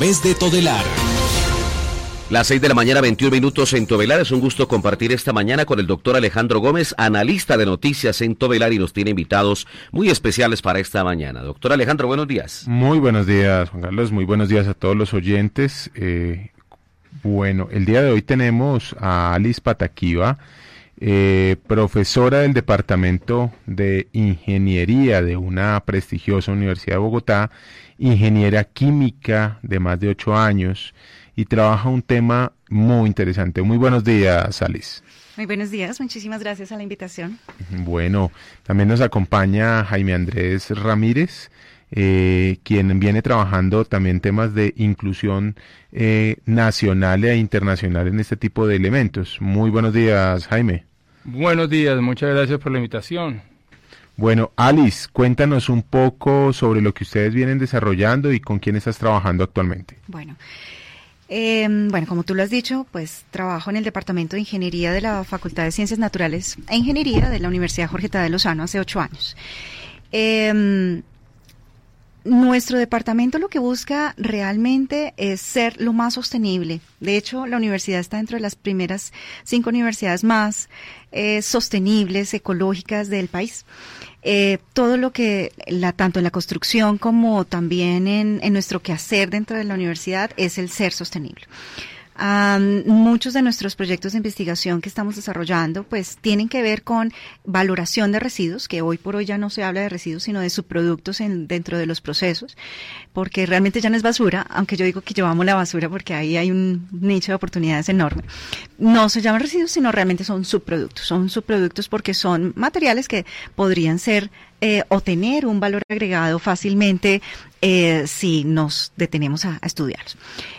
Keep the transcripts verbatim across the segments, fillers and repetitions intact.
través de Todelar. Las seis de la mañana, veintiún minutos en Todelar. Es un gusto compartir esta mañana con el doctor Alejandro Gómez, analista de noticias en Todelar, y nos tiene invitados muy especiales para esta mañana. Doctor Alejandro, buenos días. Muy buenos días, Juan Carlos. Muy buenos días a todos los oyentes. Eh, bueno, el día de hoy tenemos a Alice Pataquiva, eh, profesora del Departamento de Ingeniería de una prestigiosa Universidad de Bogotá, ingeniera química de más de ocho años, y trabaja un tema muy interesante. Muy buenos días, Alice. Muy buenos días, muchísimas gracias a la invitación. Bueno, también nos acompaña Jaime Andrés Ramírez, eh, quien viene trabajando también temas de inclusión eh, nacional e internacional en este tipo de elementos. Muy buenos días, Jaime. Buenos días, muchas gracias por la invitación. Bueno, Alice, cuéntanos un poco sobre lo que ustedes vienen desarrollando y con quién estás trabajando actualmente. Bueno, Eh, bueno, como tú lo has dicho, pues trabajo en el Departamento de Ingeniería de la Facultad de Ciencias Naturales e Ingeniería de la Universidad Jorge Tadeo Lozano hace ocho años. Eh, nuestro departamento lo que busca realmente es ser lo más sostenible. De hecho, la universidad está dentro de las primeras cinco universidades más eh, sostenibles, ecológicas del país. Eh, todo lo que, la, tanto en la construcción como también en, en nuestro quehacer dentro de la universidad, es el ser sostenible. Um, muchos de nuestros proyectos de investigación que estamos desarrollando pues tienen que ver con valoración de residuos, que hoy por hoy ya no se habla de residuos sino de subproductos en, dentro de los procesos, porque realmente ya no es basura, aunque yo digo que llevamos la basura porque ahí hay un nicho de oportunidades enorme. No se llaman residuos, sino realmente son subproductos, son subproductos porque son materiales que podrían ser eh, o tener un valor agregado fácilmente eh, si nos detenemos a, a estudiarlos.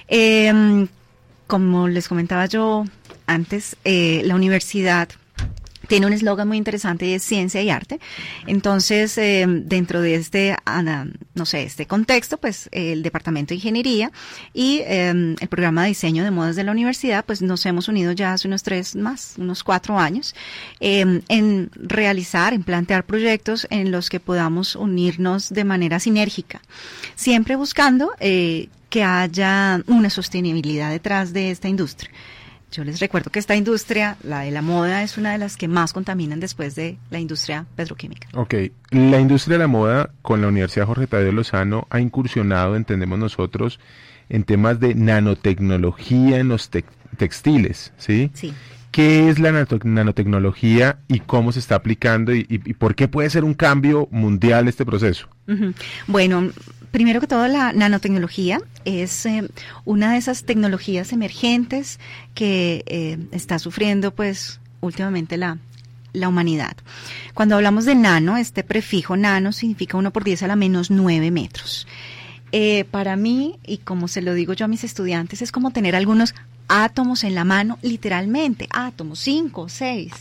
Eh, Como les comentaba yo antes, eh, la universidad tiene un eslogan muy interesante y es ciencia y arte. Entonces, eh, dentro de este, uh, no sé, este contexto, pues el Departamento de Ingeniería y eh, el programa de diseño de modas de la universidad, pues nos hemos unido ya hace unos tres más, unos cuatro años, eh, en realizar, en plantear proyectos en los que podamos unirnos de manera sinérgica, siempre buscando eh, que haya una sostenibilidad detrás de esta industria. Yo les recuerdo que esta industria, la de la moda, es una de las que más contaminan después de la industria petroquímica. Ok, la industria de la moda con la Universidad Jorge Tadeo Lozano ha incursionado, entendemos nosotros, en temas de nanotecnología en los te- textiles, ¿sí? Sí. ¿Qué es la nato- nanotecnología y cómo se está aplicando y, y, y por qué puede ser un cambio mundial este proceso? Uh-huh. Bueno, primero que todo, la nanotecnología es eh, una de esas tecnologías emergentes que eh, está sufriendo pues últimamente la, la humanidad. Cuando hablamos de nano, este prefijo nano significa uno por diez a la menos nueve metros. Eh, para mí, y como se lo digo yo a mis estudiantes, es como tener algunos átomos en la mano, literalmente, átomos, cinco, seis.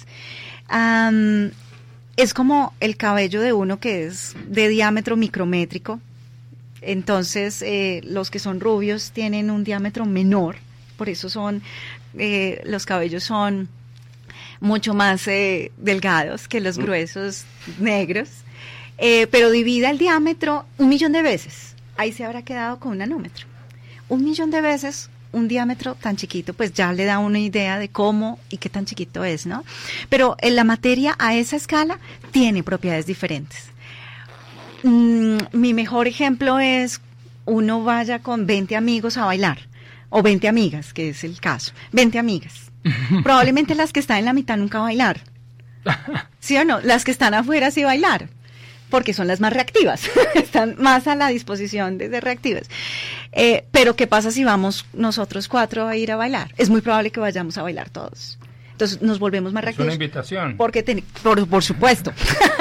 Um, es como el cabello de uno que es de diámetro micrométrico. Entonces, eh, los que son rubios tienen un diámetro menor, por eso son, eh, los cabellos son mucho más eh, delgados que los gruesos negros, eh, pero divida el diámetro un millón de veces. Ahí se habrá quedado con un nanómetro. Un millón de veces un diámetro tan chiquito, pues ya le da una idea de cómo y qué tan chiquito es, ¿no? Pero en la materia a esa escala tiene propiedades diferentes. Mm, mi mejor ejemplo es uno vaya con veinte amigos a bailar, o veinte amigas, que es el caso, veinte amigas. Probablemente las que están en la mitad nunca bailar, ¿sí o no? Las que están afuera sí bailar, porque son las más reactivas, están más a la disposición de ser reactivas. Eh, pero ¿qué pasa si vamos nosotros cuatro a ir a bailar? Es muy probable que vayamos a bailar todos. Entonces nos volvemos más reactivos. Es una invitación. Porque ten, por, por supuesto.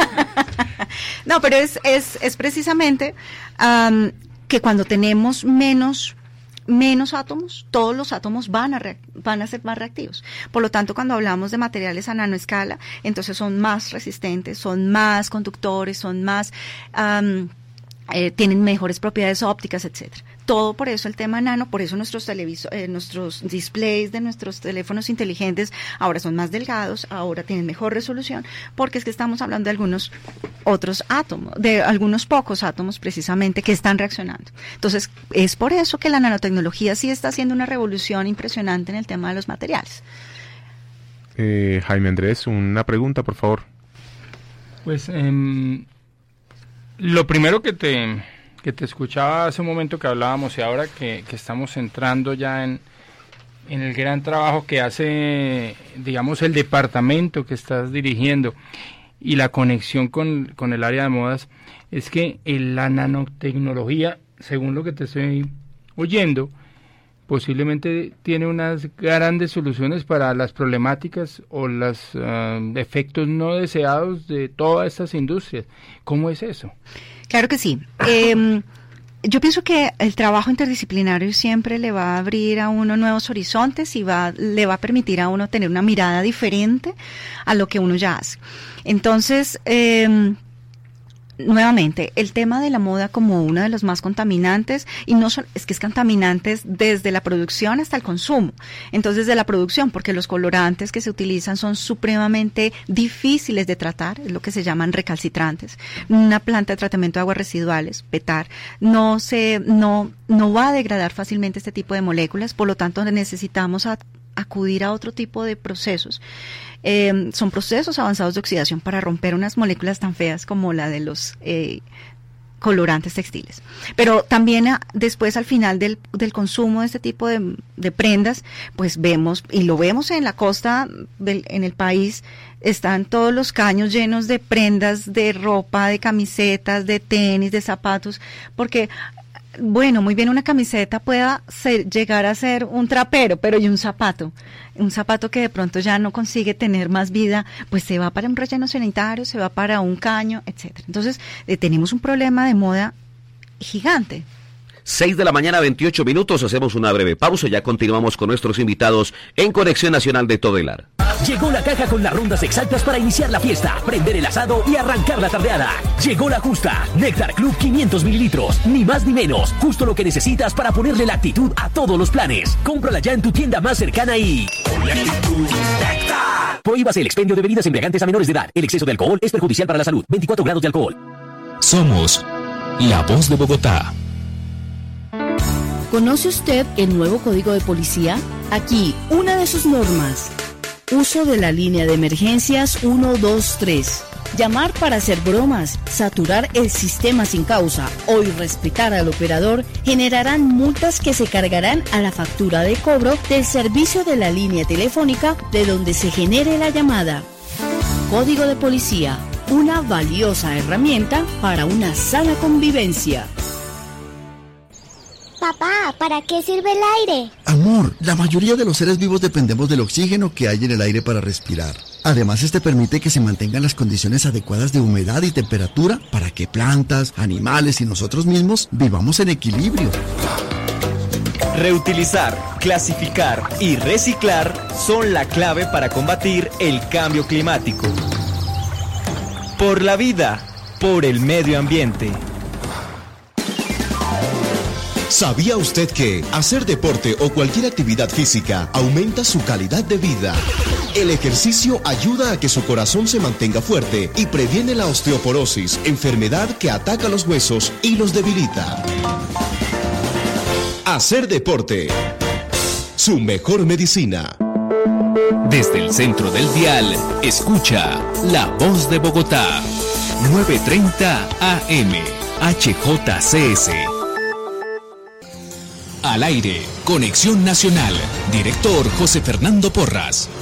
No, pero es, es, es precisamente um, que cuando tenemos menos, menos átomos, todos los átomos van a, re, van a ser más reactivos. Por lo tanto, cuando hablamos de materiales a nanoescala, entonces son más resistentes, son más conductores, son más, um, eh, tienen mejores propiedades ópticas, etcétera. todo por eso el tema nano, por eso nuestros televisores, eh, nuestros displays de nuestros teléfonos inteligentes ahora son más delgados, ahora tienen mejor resolución, porque es que estamos hablando de algunos otros átomos, de algunos pocos átomos precisamente que están reaccionando. Entonces, es por eso que la nanotecnología sí está haciendo una revolución impresionante en el tema de los materiales. Eh, Jaime Andrés, una pregunta, por favor. Pues eh, lo primero que te, que te escuchaba hace un momento que hablábamos y ahora que, que estamos entrando ya en, en el gran trabajo que hace, digamos, el departamento que estás dirigiendo y la conexión con, con el área de modas, es que en la nanotecnología, según lo que te estoy oyendo, posiblemente tiene unas grandes soluciones para las problemáticas o los uh, efectos no deseados de todas estas industrias. ¿Cómo es eso? Claro que sí. Eh, yo pienso que el trabajo interdisciplinario siempre le va a abrir a uno nuevos horizontes y va, le va a permitir a uno tener una mirada diferente a lo que uno ya hace. Entonces, eh, nuevamente, el tema de la moda como uno de los más contaminantes, y no son, es que es contaminantes desde la producción hasta el consumo. Entonces, desde la producción, porque los colorantes que se utilizan son supremamente difíciles de tratar, es lo que se llaman recalcitrantes. Una planta de tratamiento de aguas residuales, P E T A R, no se, no, no va a degradar fácilmente este tipo de moléculas, por lo tanto necesitamos a, acudir a otro tipo de procesos. Eh, son procesos avanzados de oxidación para romper unas moléculas tan feas como la de los eh, colorantes textiles. Pero también a, después al final del, del consumo de este tipo de, de prendas, pues vemos, y lo vemos en la costa del, en el país, están todos los caños llenos de prendas de ropa, de camisetas, de tenis, de zapatos, porque bueno, muy bien, una camiseta pueda ser, llegar a ser un trapero, pero ¿y un zapato? Un zapato que de pronto ya no consigue tener más vida, pues se va para un relleno sanitario, se va para un caño, etcétera. Entonces, eh, tenemos un problema de moda gigante. seis de la mañana, veintiocho minutos, hacemos una breve pausa, ya continuamos con nuestros invitados en Conexión Nacional de Todelar. Llegó la caja con las rondas exactas para iniciar la fiesta, prender el asado y arrancar la tardeada. Llegó la justa, Néctar Club quinientos mililitros, ni más ni menos, justo lo que necesitas para ponerle la actitud a todos los planes. Cómprala ya en tu tienda más cercana y... ¡Néctar! Prohíbase el expendio de bebidas embriagantes a menores de edad. El exceso de alcohol es perjudicial para la salud. veinticuatro grados de alcohol. Somos la voz de Bogotá. ¿Conoce usted el nuevo Código de Policía? Aquí, una de sus normas. Uso de la línea de emergencias uno dos tres. Llamar para hacer bromas, saturar el sistema sin causa o irrespetar al operador generarán multas que se cargarán a la factura de cobro del servicio de la línea telefónica de donde se genere la llamada. Código de Policía, una valiosa herramienta para una sana convivencia. Papá, ¿para qué sirve el aire? Amor, la mayoría de los seres vivos dependemos del oxígeno que hay en el aire para respirar. Además, este permite que se mantengan las condiciones adecuadas de humedad y temperatura para que plantas, animales y nosotros mismos vivamos en equilibrio. Reutilizar, clasificar y reciclar son la clave para combatir el cambio climático. Por la vida, por el medio ambiente. ¿Sabía usted que hacer deporte o cualquier actividad física aumenta su calidad de vida? El ejercicio ayuda a que su corazón se mantenga fuerte y previene la osteoporosis, enfermedad que ataca los huesos y los debilita. Hacer deporte, su mejor medicina. Desde el centro del dial, escucha La Voz de Bogotá, nueve treinta A M, H J C S. Al aire, Conexión Nacional, director José Fernando Porras.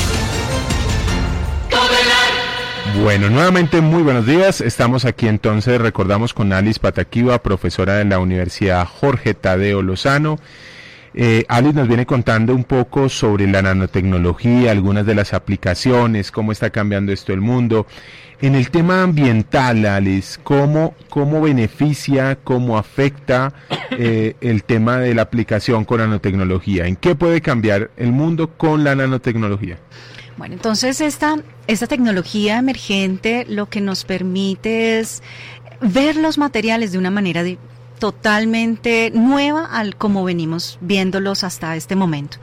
Bueno, nuevamente muy buenos días, estamos aquí entonces, recordamos con Alice Pataquiva, profesora de la Universidad Jorge Tadeo Lozano. Eh, Alice nos viene contando un poco sobre la nanotecnología, algunas de las aplicaciones, cómo está cambiando esto el mundo. En el tema ambiental, Alice, ¿cómo, cómo beneficia, cómo afecta eh, el tema de la aplicación con nanotecnología? ¿En qué puede cambiar el mundo con la nanotecnología? Bueno, entonces esta, esta tecnología emergente lo que nos permite es ver los materiales de una manera di- totalmente nueva al como venimos viéndolos hasta este momento.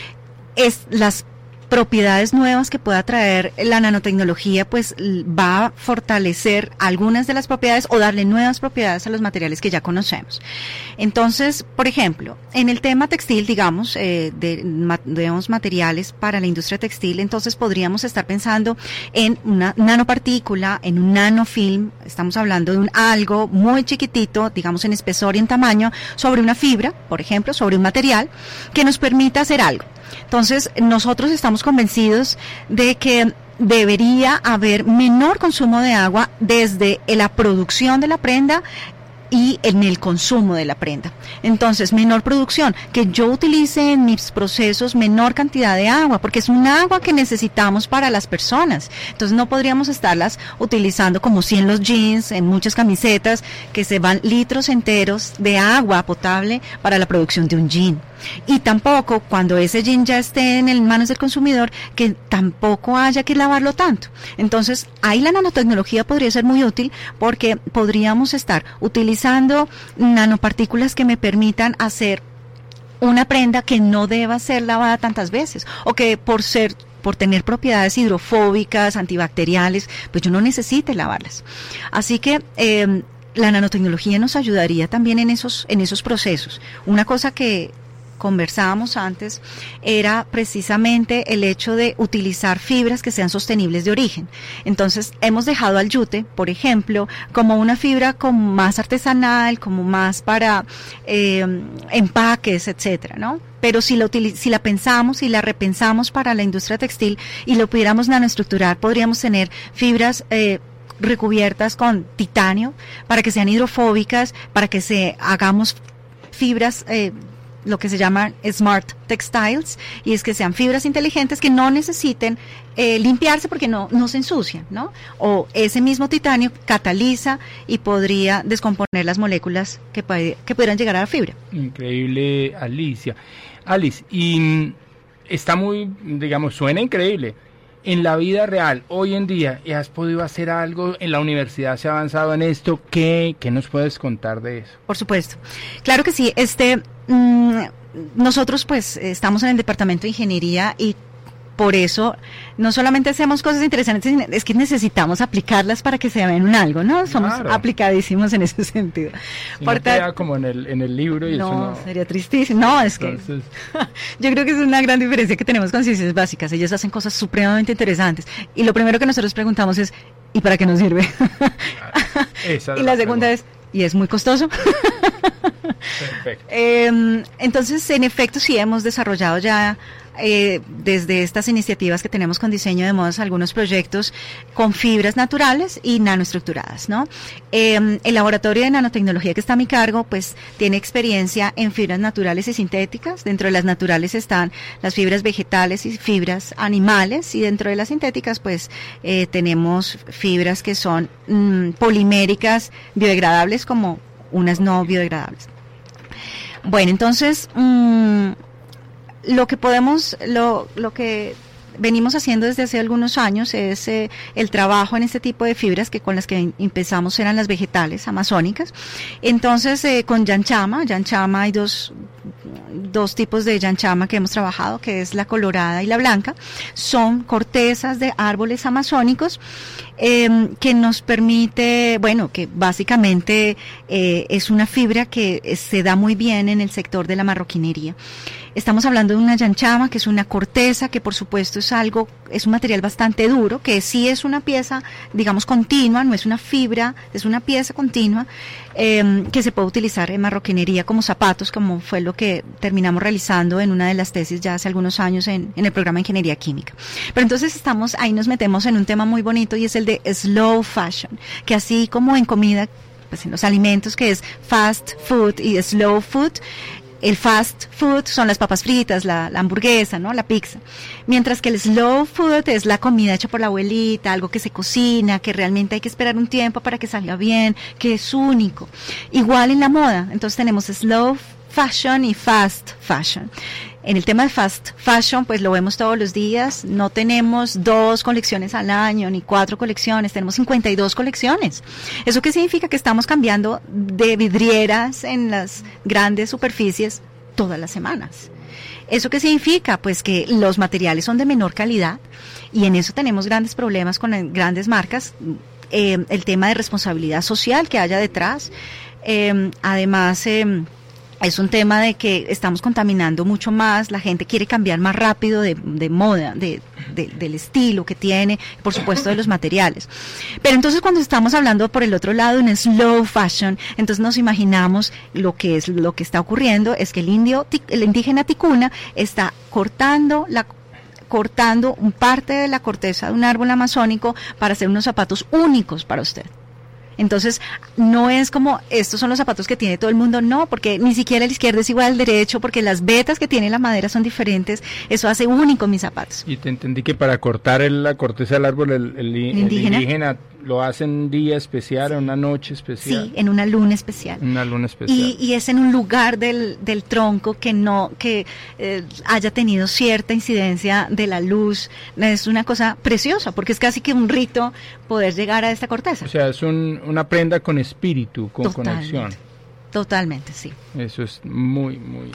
Es las propiedades nuevas que pueda traer la nanotecnología, pues va a fortalecer algunas de las propiedades o darle nuevas propiedades a los materiales que ya conocemos. Entonces, por ejemplo, en el tema textil, digamos, eh, de, de unos materiales para la industria textil, entonces podríamos estar pensando en una nanopartícula, en un nanofilm, estamos hablando de un algo muy chiquitito, digamos en espesor y en tamaño, sobre una fibra, por ejemplo, sobre un material, que nos permita hacer algo. Entonces, nosotros estamos convencidos de que debería haber menor consumo de agua desde la producción de la prenda y en el consumo de la prenda. Entonces, menor producción, que yo utilice en mis procesos menor cantidad de agua, porque es un agua que necesitamos para las personas. Entonces, no podríamos estarlas utilizando como si en los jeans, en muchas camisetas, que se van litros enteros de agua potable para la producción de un jean. Y tampoco, cuando ese jean ya esté en el manos del consumidor, que tampoco haya que lavarlo tanto. Entonces, ahí la nanotecnología podría ser muy útil, porque podríamos estar utilizando nanopartículas que me permitan hacer una prenda que no deba ser lavada tantas veces, o que por ser por tener propiedades hidrofóbicas, antibacteriales, pues yo no necesite lavarlas. Así que eh, la nanotecnología nos ayudaría también en esos en esos procesos. Una cosa que conversábamos antes era precisamente el hecho de utilizar fibras que sean sostenibles de origen. Entonces, hemos dejado al yute, por ejemplo, como una fibra como más artesanal, como más para eh, empaques, etcétera, ¿no? Pero si la, si la pensamos y la repensamos para la industria textil y lo pudiéramos nanoestructurar, podríamos tener fibras eh, recubiertas con titanio para que sean hidrofóbicas, para que se hagamos fibras eh, lo que se llaman smart textiles, y es que sean fibras inteligentes que no necesiten eh, limpiarse porque no, no se ensucian, ¿no? O ese mismo titanio cataliza y podría descomponer las moléculas que, que pudieran llegar a la fibra. Increíble, Alicia. Alice, y está muy, digamos, suena increíble. En la vida real, hoy en día, ¿has podido hacer algo? ¿En la universidad se ha avanzado en esto? ¿Qué, qué nos puedes contar de eso? Por supuesto. Claro que sí. Este, mmm, nosotros pues estamos en el departamento de ingeniería y por eso no solamente hacemos cosas interesantes, es que necesitamos aplicarlas para que se vean un algo, ¿no? Somos claro. aplicadísimos en ese sentido. Si no queda como en el, en el libro y no, eso no... sería tristísimo. No, es Entonces... que yo creo que es una gran diferencia que tenemos con ciencias básicas. Ellos hacen cosas supremamente interesantes. Y lo primero que nosotros preguntamos es, ¿y para qué nos sirve? Esa y la, la segunda pregunta. es, ¿y es muy costoso? Perfecto. eh, entonces, en efecto, sí hemos desarrollado ya Eh, desde estas iniciativas que tenemos con diseño de modas, algunos proyectos con fibras naturales y nanoestructuradas, ¿no? Eh, el laboratorio de nanotecnología que está a mi cargo, pues, tiene experiencia en fibras naturales y sintéticas. Dentro de las naturales están las fibras vegetales y fibras animales, y dentro de las sintéticas, pues, eh, tenemos fibras que son mmm, poliméricas, biodegradables, como unas no biodegradables. Bueno, entonces, mmm, Lo que podemos, lo, lo que venimos haciendo desde hace algunos años es eh, el trabajo en este tipo de fibras, que con las que empezamos eran las vegetales amazónicas. Entonces, eh, con yanchama, yanchama hay dos, dos tipos de yanchama que hemos trabajado, que es la colorada y la blanca. Son cortezas de árboles amazónicos eh, que nos permite, bueno, que básicamente eh, es una fibra que se da muy bien en el sector de la marroquinería. Estamos hablando de una yanchama, que es una corteza, que por supuesto es algo, es un material bastante duro, que sí es una pieza, digamos, continua, no es una fibra, es una pieza continua, eh, que se puede utilizar en marroquinería como zapatos, como fue lo que terminamos realizando en una de las tesis ya hace algunos años en, en el programa de Ingeniería Química. Pero entonces estamos, ahí nos metemos en un tema muy bonito, y es el de slow fashion, que así como en comida, pues en los alimentos, que es fast food y slow food. El fast food son las papas fritas, la, la hamburguesa, ¿no? La pizza. Mientras que el slow food es la comida hecha por la abuelita, algo que se cocina, que realmente hay que esperar un tiempo para que salga bien, que es único. Igual en la moda. Entonces tenemos slow fashion y fast fashion. En el tema de fast fashion, pues lo vemos todos los días. No tenemos dos colecciones al año, ni cuatro colecciones, tenemos cincuenta y dos colecciones. ¿Eso qué significa? Que estamos cambiando de vidrieras en las grandes superficies todas las semanas. ¿Eso qué significa? Pues que los materiales son de menor calidad y en eso tenemos grandes problemas con grandes marcas. Eh, el tema de responsabilidad social que haya detrás. Eh, además... Eh, Es un tema de que estamos contaminando mucho más, la gente quiere cambiar más rápido de, de moda, de, de, del estilo que tiene, por supuesto de los materiales. Pero entonces cuando estamos hablando por el otro lado en slow fashion, entonces nos imaginamos lo que es lo que está ocurriendo es que el indio, el indígena ticuna está cortando la cortando un parte de la corteza de un árbol amazónico para hacer unos zapatos únicos para usted. Entonces, no es como, estos son los zapatos que tiene todo el mundo, no, porque ni siquiera el izquierdo es igual al derecho, porque las vetas que tiene la madera son diferentes, eso hace único mis zapatos. Y te entendí que para cortar el, la corteza del árbol, el, el, el, indígena? el indígena lo hace en un día especial, en una noche especial. Sí, en una luna especial. Una luna especial. Y, y es en un lugar del, del tronco que no, que eh, haya tenido cierta incidencia de la luz, es una cosa preciosa, porque es casi que un rito poder llegar a esta corteza. O sea, es un, una prenda con espíritu, con Totalmente. conexión. Totalmente, sí. Eso es muy, muy...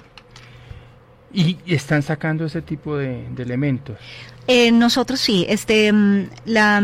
¿Y están sacando ese tipo de, de elementos? Eh, nosotros sí, este, la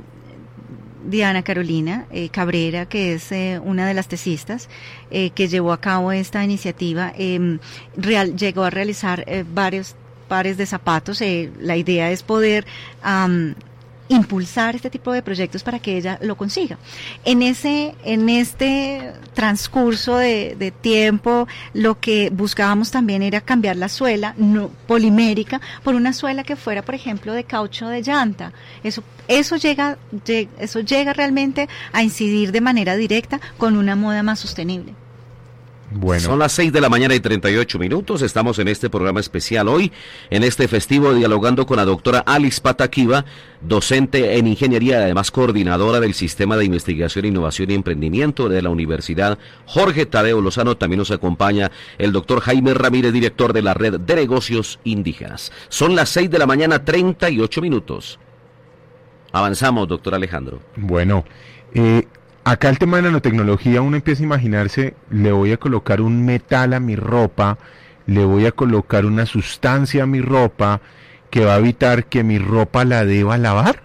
Diana Carolina eh, Cabrera, que es eh, una de las tesistas eh, que llevó a cabo esta iniciativa, eh, real, llegó a realizar eh, varios pares de zapatos. Eh, la idea es poder um, impulsar este tipo de proyectos para que ella lo consiga. En ese, en este transcurso de, de tiempo, lo que buscábamos también era cambiar la suela no, polimérica por una suela que fuera, por ejemplo, de caucho de llanta. Eso, eso llega, llega, eso llega realmente a incidir de manera directa con una moda más sostenible. Bueno. Son las seis de la mañana y treinta y ocho minutos. Estamos en este programa especial hoy, en este festivo, dialogando con la doctora Alice Pataquiva, docente en ingeniería y además coordinadora del Sistema de Investigación, Innovación y Emprendimiento de la Universidad Jorge Tadeo Lozano. También nos acompaña el doctor Jaime Ramírez, director de la Red de Negocios Indígenas. Son las seis de la mañana, treinta y ocho minutos. Avanzamos, doctor Alejandro. Bueno, eh... acá el tema de nanotecnología, uno empieza a imaginarse, le voy a colocar un metal a mi ropa, le voy a colocar una sustancia a mi ropa que va a evitar que mi ropa la deba lavar.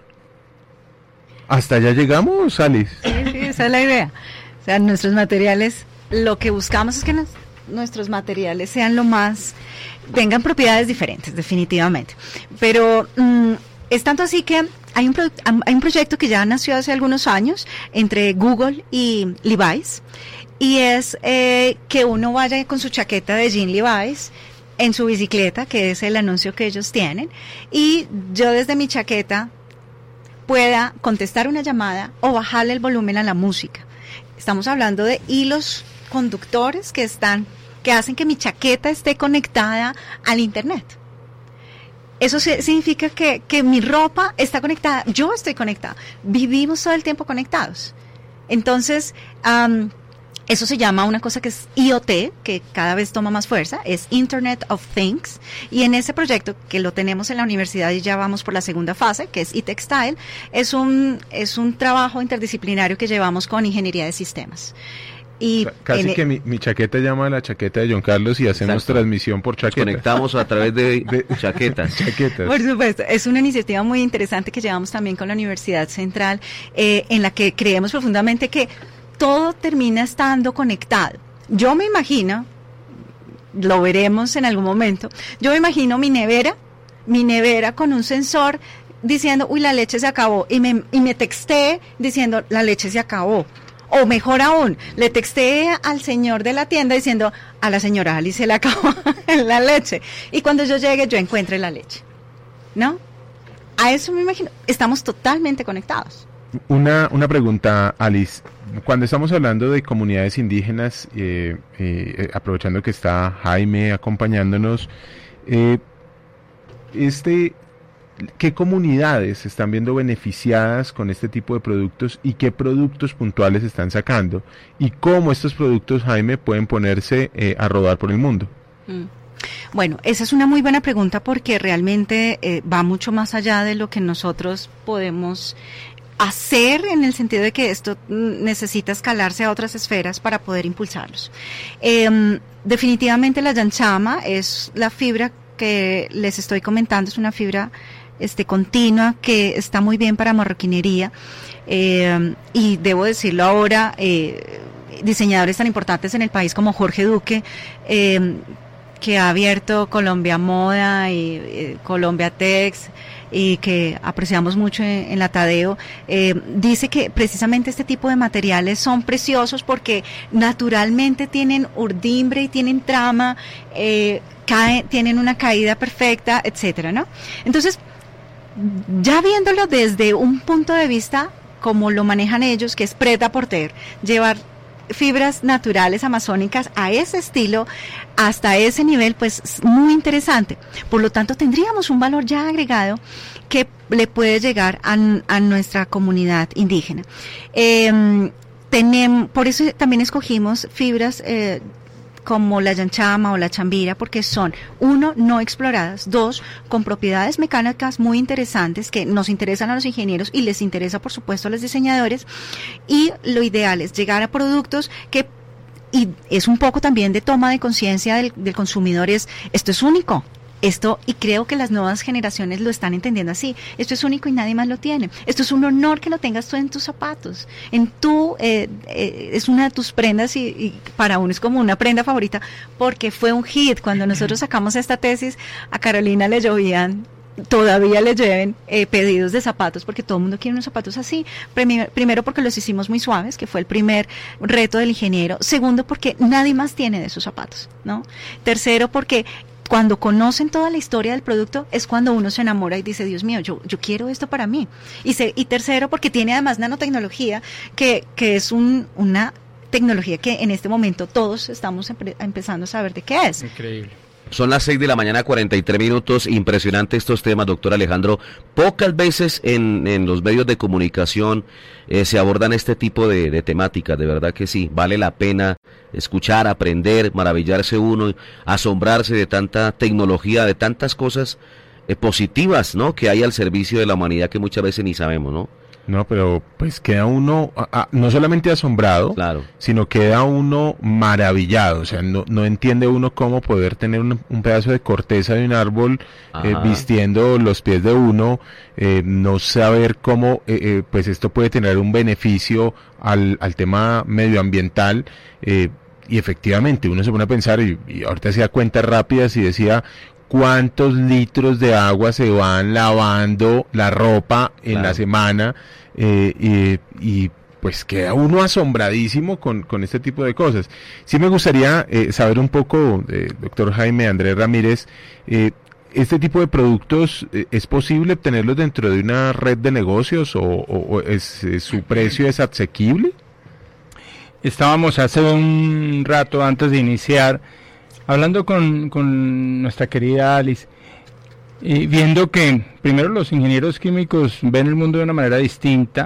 ¿Hasta allá llegamos, Alice? Sí, sí, esa es la idea. O sea, nuestros materiales, lo que buscamos es que nos, nuestros materiales sean lo más, tengan propiedades diferentes, definitivamente. Pero mmm, es tanto así que Hay un, pro, hay un proyecto que ya nació hace algunos años entre Google y Levi's, y es eh, que uno vaya con su chaqueta de jean Levi's en su bicicleta, que es el anuncio que ellos tienen, y yo desde mi chaqueta pueda contestar una llamada o bajarle el volumen a la música. Estamos hablando de hilos conductores que están, que hacen que mi chaqueta esté conectada al internet. Eso significa que, que mi ropa está conectada, yo estoy conectada, vivimos todo el tiempo conectados. Entonces, um, eso se llama una cosa que es I O T, que cada vez toma más fuerza, es Internet of Things, y en ese proyecto que lo tenemos en la universidad y ya vamos por la segunda fase, que es eTextile, es un, es un trabajo interdisciplinario que llevamos con ingeniería de sistemas. Y casi en, que mi, mi chaqueta llama a la chaqueta de John Carlos y hacemos exacto. transmisión por chaqueta. Conectamos a través de, de chaquetas. chaquetas. Por supuesto, es una iniciativa muy interesante que llevamos también con la Universidad Central, eh, en la que creemos profundamente que todo termina estando conectado. Yo me imagino, lo veremos en algún momento, yo me imagino mi nevera, mi nevera con un sensor diciendo, uy, la leche se acabó, y me, y me texté diciendo, la leche se acabó. O mejor aún, le texté al señor de la tienda diciendo, a la señora Alice se le acabó la leche. Y cuando yo llegue, yo encuentre la leche. ¿No? A eso me imagino. Estamos totalmente conectados. Una, una pregunta, Alice. Cuando estamos hablando de comunidades indígenas, eh, eh, aprovechando que está Jaime acompañándonos, eh, este... ¿qué comunidades se están viendo beneficiadas con este tipo de productos y qué productos puntuales están sacando? ¿Y cómo estos productos, Jaime, pueden ponerse eh, a rodar por el mundo? Mm. Bueno, esa es una muy buena pregunta porque realmente eh, va mucho más allá de lo que nosotros podemos hacer, en el sentido de que esto necesita escalarse a otras esferas para poder impulsarlos. Eh, definitivamente la llanchama es la fibra que les estoy comentando, es una fibra este continua que está muy bien para marroquinería, eh, y debo decirlo ahora, eh, diseñadores tan importantes en el país como Jorge Duque, eh, que ha abierto Colombia Moda y eh, Colombia Tex, y que apreciamos mucho en, en la Tadeo, eh, dice que precisamente este tipo de materiales son preciosos porque naturalmente tienen urdimbre y tienen trama, eh, cae, tienen una caída perfecta, etcétera, ¿no? Entonces, ya viéndolo desde un punto de vista como lo manejan ellos, que es pret-à-porter, llevar fibras naturales amazónicas a ese estilo, hasta ese nivel, pues muy interesante. Por lo tanto, tendríamos un valor ya agregado que le puede llegar a, a nuestra comunidad indígena. Eh, tenemos, por eso también escogimos fibras eh, como la llanchama o la chambira, porque son, uno, no exploradas, dos, con propiedades mecánicas muy interesantes que nos interesan a los ingenieros y les interesa, por supuesto, a los diseñadores, y lo ideal es llegar a productos que, y es un poco también de toma de conciencia del, del consumidor, es, esto es único. Esto, y creo que las nuevas generaciones lo están entendiendo así, esto es único y nadie más lo tiene, esto es un honor que lo tengas tú en tus zapatos, en tu, eh, eh, es una de tus prendas, y, y para uno es como una prenda favorita, porque fue un hit. Cuando nosotros sacamos esta tesis, a Carolina le llovían, todavía le lleven eh, pedidos de zapatos, porque todo el mundo quiere unos zapatos así. Primero, primero porque los hicimos muy suaves, que fue el primer reto del ingeniero. Segundo, porque nadie más tiene de esos zapatos, ¿no? Tercero, porque cuando conocen toda la historia del producto es cuando uno se enamora y dice, Dios mío, yo yo quiero esto para mí. Y, se, y tercero, porque tiene además nanotecnología, que, que es un, una tecnología que en este momento todos estamos empe- empezando a saber de qué es. Increíble. Son las seis de la mañana, cuarenta y tres minutos. Impresionante estos temas, doctor Alejandro. Pocas veces en, en los medios de comunicación eh, se abordan este tipo de, de temáticas. De verdad que sí, vale la pena escuchar, aprender, maravillarse uno, asombrarse de tanta tecnología, de tantas cosas eh, positivas, ¿no?, que hay al servicio de la humanidad que muchas veces ni sabemos, ¿no? No, pero pues queda uno a, a, no solamente asombrado, claro, sino queda uno maravillado. O sea, no, no entiende uno cómo poder tener un, un pedazo de corteza de un árbol eh, vistiendo los pies de uno, eh, no saber cómo eh, eh, pues esto puede tener un beneficio al, al tema medioambiental. Eh, y efectivamente uno se pone a pensar, y, y ahorita hacía cuentas rápidas y decía, ¿cuántos litros de agua se van lavando la ropa en claro. la semana? Eh, y, y pues queda uno asombradísimo con, con este tipo de cosas. Sí me gustaría eh, saber un poco, eh, doctor Jaime Andrés Ramírez, eh, ¿este tipo de productos eh, es posible obtenerlos dentro de una red de negocios o, o, o es, eh, su precio es asequible? Estábamos hace un rato antes de iniciar hablando con, con nuestra querida Alice, y viendo que primero los ingenieros químicos ven el mundo de una manera distinta,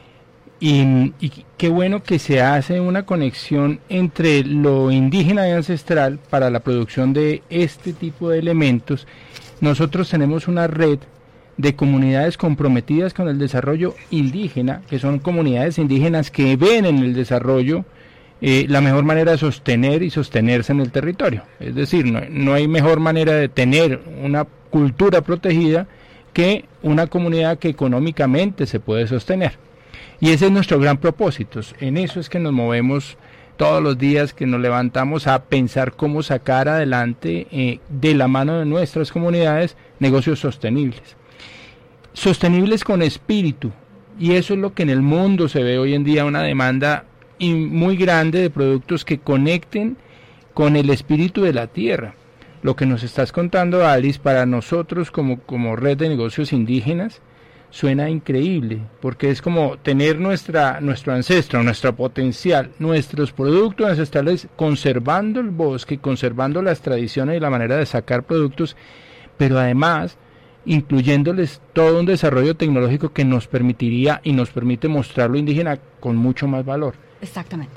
y, y qué bueno que se hace una conexión entre lo indígena y ancestral para la producción de este tipo de elementos. Nosotros tenemos una red de comunidades comprometidas con el desarrollo indígena, que son comunidades indígenas que ven en el desarrollo Eh, la mejor manera de sostener y sostenerse en el territorio. Es decir, no, no hay mejor manera de tener una cultura protegida que una comunidad que económicamente se puede sostener. Y ese es nuestro gran propósito. En eso es que nos movemos todos los días, que nos levantamos a pensar cómo sacar adelante eh, de la mano de nuestras comunidades negocios sostenibles. Sostenibles con espíritu. Y eso es lo que en el mundo se ve hoy en día, una demanda y muy grande de productos que conecten con el espíritu de la tierra. Lo que nos estás contando, Alice, para nosotros como, como red de negocios indígenas suena increíble, porque es como tener nuestra nuestro ancestro, nuestro potencial, nuestros productos ancestrales, conservando el bosque, conservando las tradiciones y la manera de sacar productos, pero además incluyéndoles todo un desarrollo tecnológico que nos permitiría y nos permite mostrar lo indígena con mucho más valor. Exactamente.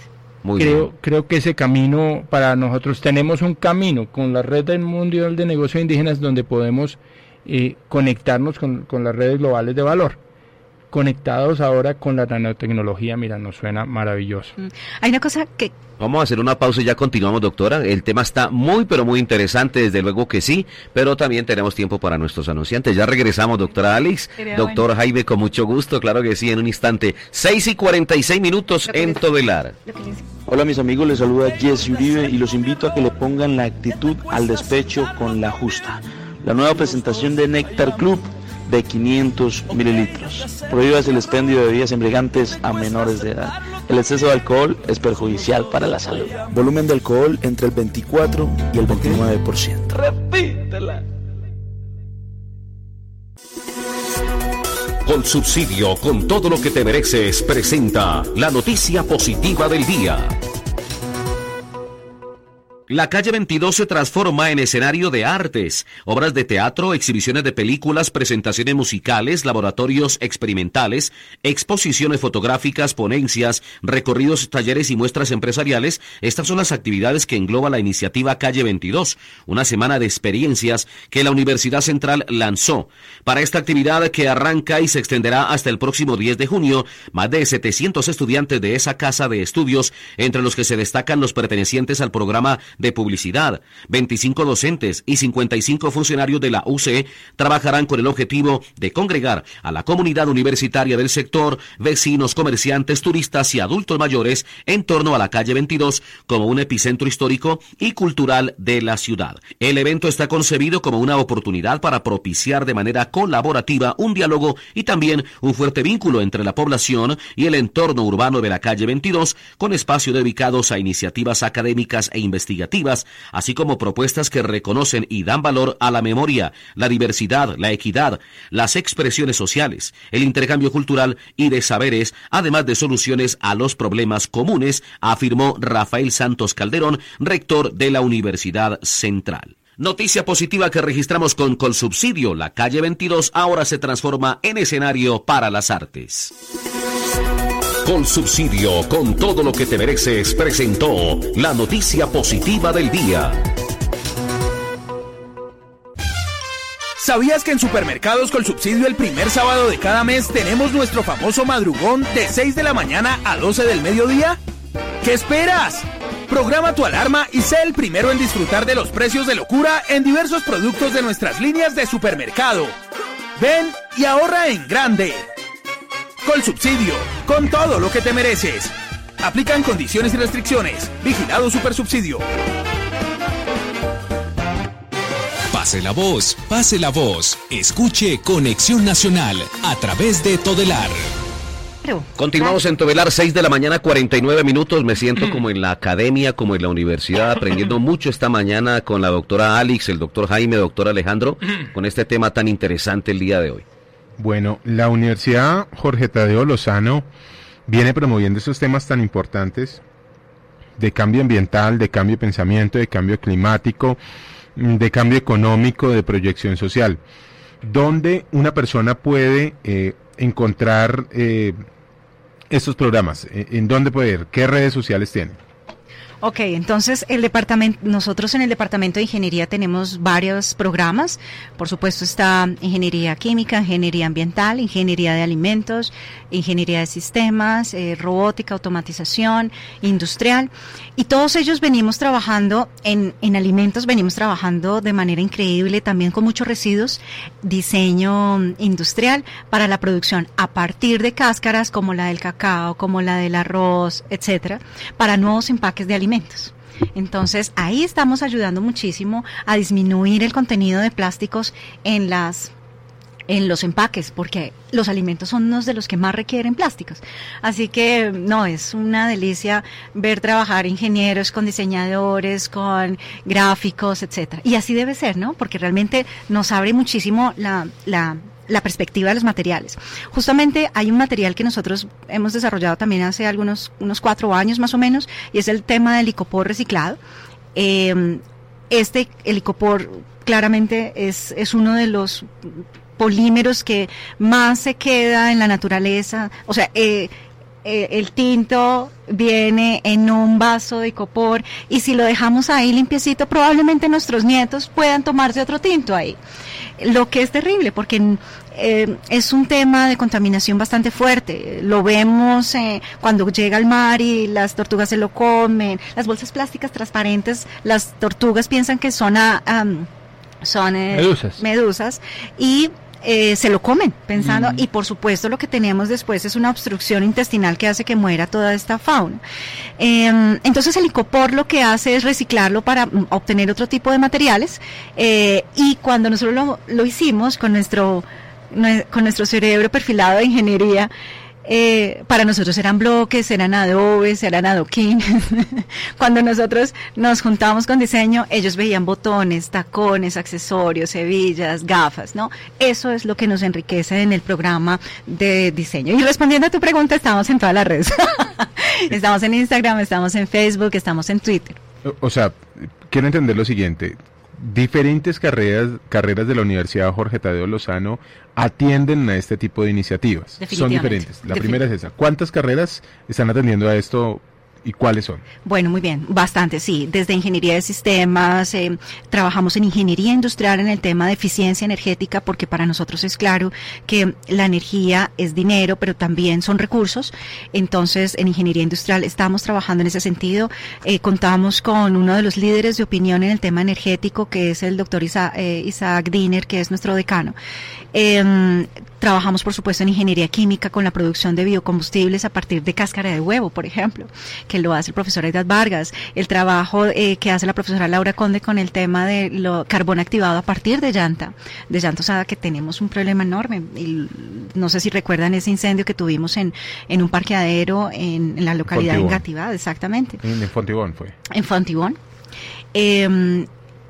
Muy creo, bien. creo que ese camino, para nosotros tenemos un camino con la red del Mundial de Negocios Indígenas donde podemos eh, conectarnos con, con las redes globales de valor. Conectados ahora con la nanotecnología, mira, nos suena maravilloso. Hay una cosa que... Vamos a hacer una pausa y ya continuamos, doctora. El tema está muy, pero muy interesante, desde luego que sí, pero también tenemos tiempo para nuestros anunciantes. Ya regresamos, doctora Alex. Sería Doctor bueno. Jaime, con mucho gusto, claro que sí, en un instante. seis y cuarenta y seis minutos en Todelar. Hola mis amigos, les saluda Jesse Uribe y los invito a que le pongan la actitud al despecho con La Justa. La nueva presentación de Néctar Club de quinientos mililitros. Prohíbase el expendio de bebidas embriagantes a menores de edad. El exceso de alcohol es perjudicial para la salud. Volumen de alcohol entre el veinticuatro y el veintinueve por ciento. Repítela. Con Subsidio, con todo lo que te mereces, presenta la noticia positiva del día. La calle veintidós se transforma en escenario de artes, obras de teatro, exhibiciones de películas, presentaciones musicales, laboratorios experimentales, exposiciones fotográficas, ponencias, recorridos, talleres y muestras empresariales. Estas son las actividades que engloba la iniciativa Calle veintidós, una semana de experiencias que la Universidad Central lanzó. Para esta actividad, que arranca y se extenderá hasta el próximo diez de junio, más de setecientos estudiantes de esa casa de estudios, entre los que se destacan los pertenecientes al programa de publicidad, veinticinco docentes y cincuenta y cinco funcionarios de la U C E, trabajarán con el objetivo de congregar a la comunidad universitaria del sector, vecinos, comerciantes, turistas y adultos mayores en torno a la calle veintidós como un epicentro histórico y cultural de la ciudad. El evento está concebido como una oportunidad para propiciar de manera colaborativa un diálogo y también un fuerte vínculo entre la población y el entorno urbano de la calle veintidós, con espacios dedicados a iniciativas académicas e investigativas, así como propuestas que reconocen y dan valor a la memoria, la diversidad, la equidad, las expresiones sociales, el intercambio cultural y de saberes, además de soluciones a los problemas comunes, afirmó Rafael Santos Calderón, rector de la Universidad Central. Noticia positiva que registramos con Colsubsidio. La calle veintidós ahora se transforma en escenario para las artes. Con Subsidio, con todo lo que te mereces, presentó la noticia positiva del día. ¿Sabías que en Supermercados Colsubsidio el primer sábado de cada mes tenemos nuestro famoso madrugón de seis de la mañana a doce del mediodía? ¿Qué esperas? Programa tu alarma y sé el primero en disfrutar de los precios de locura en diversos productos de nuestras líneas de supermercado. Ven y ahorra en grande. Colsubsidio, con todo lo que te mereces. Aplican condiciones y restricciones. Vigilado Supersubsidio. Pase la voz, pase la voz. Escuche Conexión Nacional a través de Todelar. Continuamos en Todelar, seis de la mañana, cuarenta y nueve minutos. Me siento como en la academia, como en la universidad, aprendiendo mucho esta mañana con la doctora Alex, el doctor Jaime, doctor Alejandro, con este tema tan interesante el día de hoy. Bueno, la Universidad Jorge Tadeo Lozano viene promoviendo estos temas tan importantes de cambio ambiental, de cambio de pensamiento, de cambio climático, de cambio económico, de proyección social, donde una persona puede eh, encontrar eh, estos programas. ¿En dónde puede ir? ¿Qué redes sociales tienen? Ok, entonces el departamento, nosotros en el departamento de ingeniería tenemos varios programas. Por supuesto está ingeniería química, ingeniería ambiental, ingeniería de alimentos, ingeniería de sistemas, eh, robótica, automatización, industrial. Y todos ellos venimos trabajando en, en alimentos, venimos trabajando de manera increíble, también con muchos residuos, diseño industrial para la producción a partir de cáscaras como la del cacao, como la del arroz, etcétera, para nuevos empaques de alimentos. Entonces, ahí estamos ayudando muchísimo a disminuir el contenido de plásticos en las en los empaques, porque los alimentos son unos de los que más requieren plásticos. Así que, no, es una delicia ver trabajar ingenieros con diseñadores, con gráficos, etcétera. Y así debe ser, ¿no? Porque realmente nos abre muchísimo la la la perspectiva de los materiales. Justamente hay un material que nosotros hemos desarrollado también hace algunos unos cuatro años más o menos, y es el tema del icopor reciclado. Eh, este, el icopor claramente es, es uno de los polímeros que más se queda en la naturaleza. O sea, eh, eh, el tinto viene en un vaso de icopor y si lo dejamos ahí limpiecito, probablemente nuestros nietos puedan tomarse otro tinto ahí. Lo que es terrible porque eh, es un tema de contaminación bastante fuerte. Lo vemos eh, cuando llega al mar y las tortugas se lo comen. Las bolsas plásticas transparentes, las tortugas piensan que son, a, um, son eh, medusas. medusas y Eh, se lo comen pensando mm. y por supuesto lo que tenemos después es una obstrucción intestinal que hace que muera toda esta fauna. Eh, entonces el icopor lo que hace es reciclarlo para mm, obtener otro tipo de materiales eh, y cuando nosotros lo, lo hicimos con nuestro nue- con nuestro cerebro perfilado de ingeniería, Eh, para nosotros eran bloques, eran adobes, eran adoquines. Cuando nosotros nos juntamos con diseño, ellos veían botones, tacones, accesorios, hebillas, gafas, ¿no? Eso es lo que nos enriquece en el programa de diseño. Y respondiendo a tu pregunta, estamos en todas las redes. Estamos en Instagram, estamos en Facebook, estamos en Twitter. O, o sea, quiero entender lo siguiente. Diferentes carreras, carreras de la Universidad Jorge Tadeo Lozano atienden a este tipo de iniciativas. Son diferentes. La primera es esa. ¿Cuántas carreras están atendiendo a esto y cuáles son? Bueno, muy bien, bastante, sí. Desde ingeniería de sistemas, eh, trabajamos en ingeniería industrial en el tema de eficiencia energética, porque para nosotros es claro que la energía es dinero, pero también son recursos. Entonces, en ingeniería industrial estamos trabajando en ese sentido. Eh, contamos con uno de los líderes de opinión en el tema energético, que es el doctor Isa, eh, Isaac Diner, que es nuestro decano. Eh, trabajamos, por supuesto, en ingeniería química con la producción de biocombustibles a partir de cáscara de huevo, por ejemplo, que lo hace el profesor Edad Vargas. El trabajo eh, que hace la profesora Laura Conde con el tema de lo carbón activado a partir de llanta, de llanta usada, que tenemos un problema enorme. Y no sé si recuerdan ese incendio que tuvimos en, en un parqueadero en, en la localidad de Engativá, exactamente. En, en Fontibón fue. En Fontibón. Eh,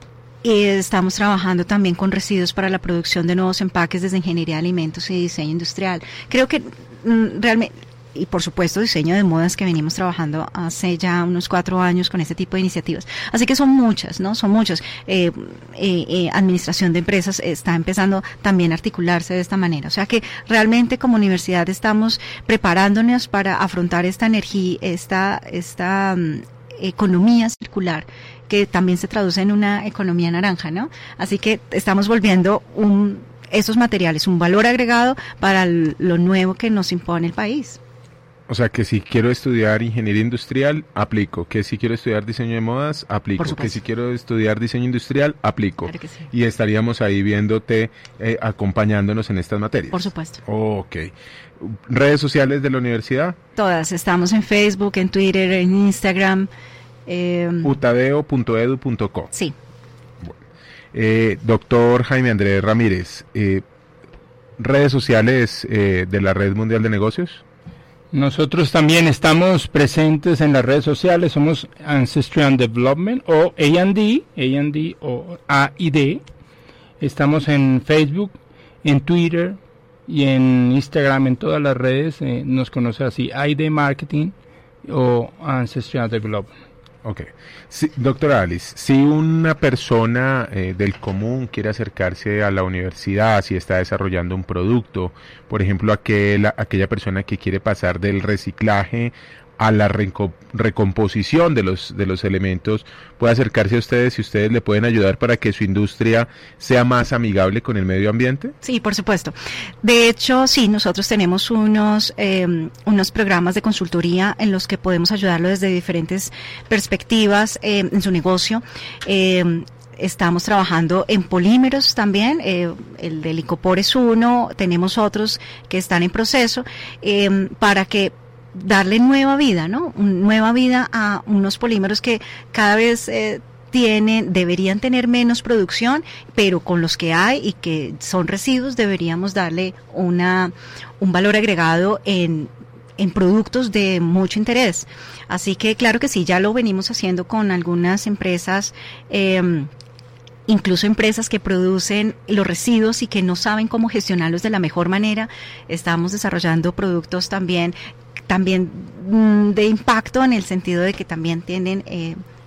Y estamos trabajando también con residuos para la producción de nuevos empaques desde ingeniería de alimentos y diseño industrial. Creo que mm, realmente, y por supuesto diseño de modas, que venimos trabajando hace ya unos cuatro años con este tipo de iniciativas. Así que son muchas, ¿no? Son muchas. Eh, eh, eh, administración de empresas está empezando también a articularse de esta manera. O sea que realmente como universidad estamos preparándonos para afrontar esta energía, esta, esta um, economía circular, que también se traduce en una economía naranja, ¿no? Así que estamos volviendo un, esos materiales un valor agregado para lo nuevo que nos impone el país. O sea, que si quiero estudiar ingeniería industrial, aplico. Que si quiero estudiar diseño de modas, aplico. Que si quiero estudiar diseño industrial, aplico. Claro que sí. Y estaríamos ahí viéndote, eh, acompañándonos en estas materias. Por supuesto. Ok. ¿Redes sociales de la universidad? Todas. Estamos en Facebook, en Twitter, en Instagram. Eh, utadeo punto edu punto co. Sí. Bueno. Eh, doctor Jaime Andrés Ramírez, eh, ¿redes sociales eh, de la Red Mundial de Negocios? Nosotros también estamos presentes en las redes sociales, somos Ancestry and Development o A and D, A and D o A y D. Estamos en Facebook, en Twitter y en Instagram, en todas las redes, eh, nos conoce así, A y D Marketing o Ancestry and Development. Ok. Sí, doctora Alice, si una persona eh, del común quiere acercarse a la universidad, si está desarrollando un producto, por ejemplo, aquel, aquella persona que quiere pasar del reciclaje a la reco- recomposición de los de los elementos, puede acercarse a ustedes y ustedes le pueden ayudar para que su industria sea más amigable con el medio ambiente. Sí, por supuesto. De hecho, sí, nosotros tenemos unos eh, unos programas de consultoría en los que podemos ayudarlo desde diferentes perspectivas eh, en su negocio. Eh, Estamos trabajando en polímeros también, eh, el del icopor es uno, tenemos otros que están en proceso, eh, para que darle nueva vida, ¿no? Nueva vida a unos polímeros que cada vez eh, tienen, deberían tener menos producción, pero con los que hay y que son residuos deberíamos darle una un valor agregado en en productos de mucho interés. Así que claro que sí, ya lo venimos haciendo con algunas empresas, eh, incluso empresas que producen los residuos y que no saben cómo gestionarlos de la mejor manera. Estamos desarrollando productos también también de impacto en el sentido de que también tienen eh,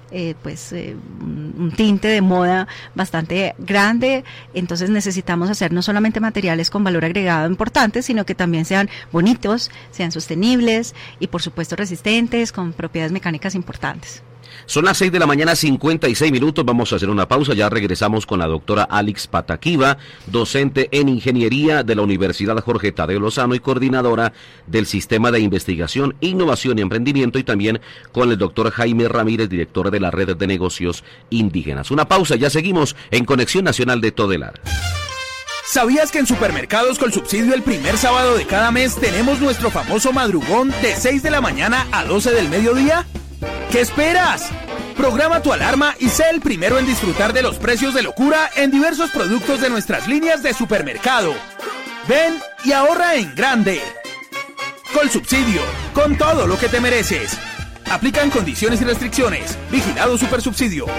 eh, pues eh, un, un tinte de moda bastante grande, entonces necesitamos hacer no solamente materiales con valor agregado importantes, sino que también sean bonitos, sean sostenibles y por supuesto resistentes, con propiedades mecánicas importantes. Son las seis de la mañana, cincuenta y seis minutos. Vamos a hacer una pausa. Ya regresamos con la doctora Alix Pataquiva, docente en Ingeniería de la Universidad Jorge Tadeo Lozano y coordinadora del Sistema de Investigación, Innovación y Emprendimiento, y también con el doctor Jaime Ramírez, director de la Red de Negocios Indígenas. Una pausa, ya seguimos en Conexión Nacional de Todelar. ¿Sabías que en Supermercados Colsubsidio el primer sábado de cada mes tenemos nuestro famoso madrugón de seis de la mañana a doce del mediodía? ¿Qué esperas? Programa tu alarma y sé el primero en disfrutar de los precios de locura en diversos productos de nuestras líneas de supermercado. Ven y ahorra en grande. Colsubsidio, con todo lo que te mereces. Aplican condiciones y restricciones. Vigilado Supersubsidio.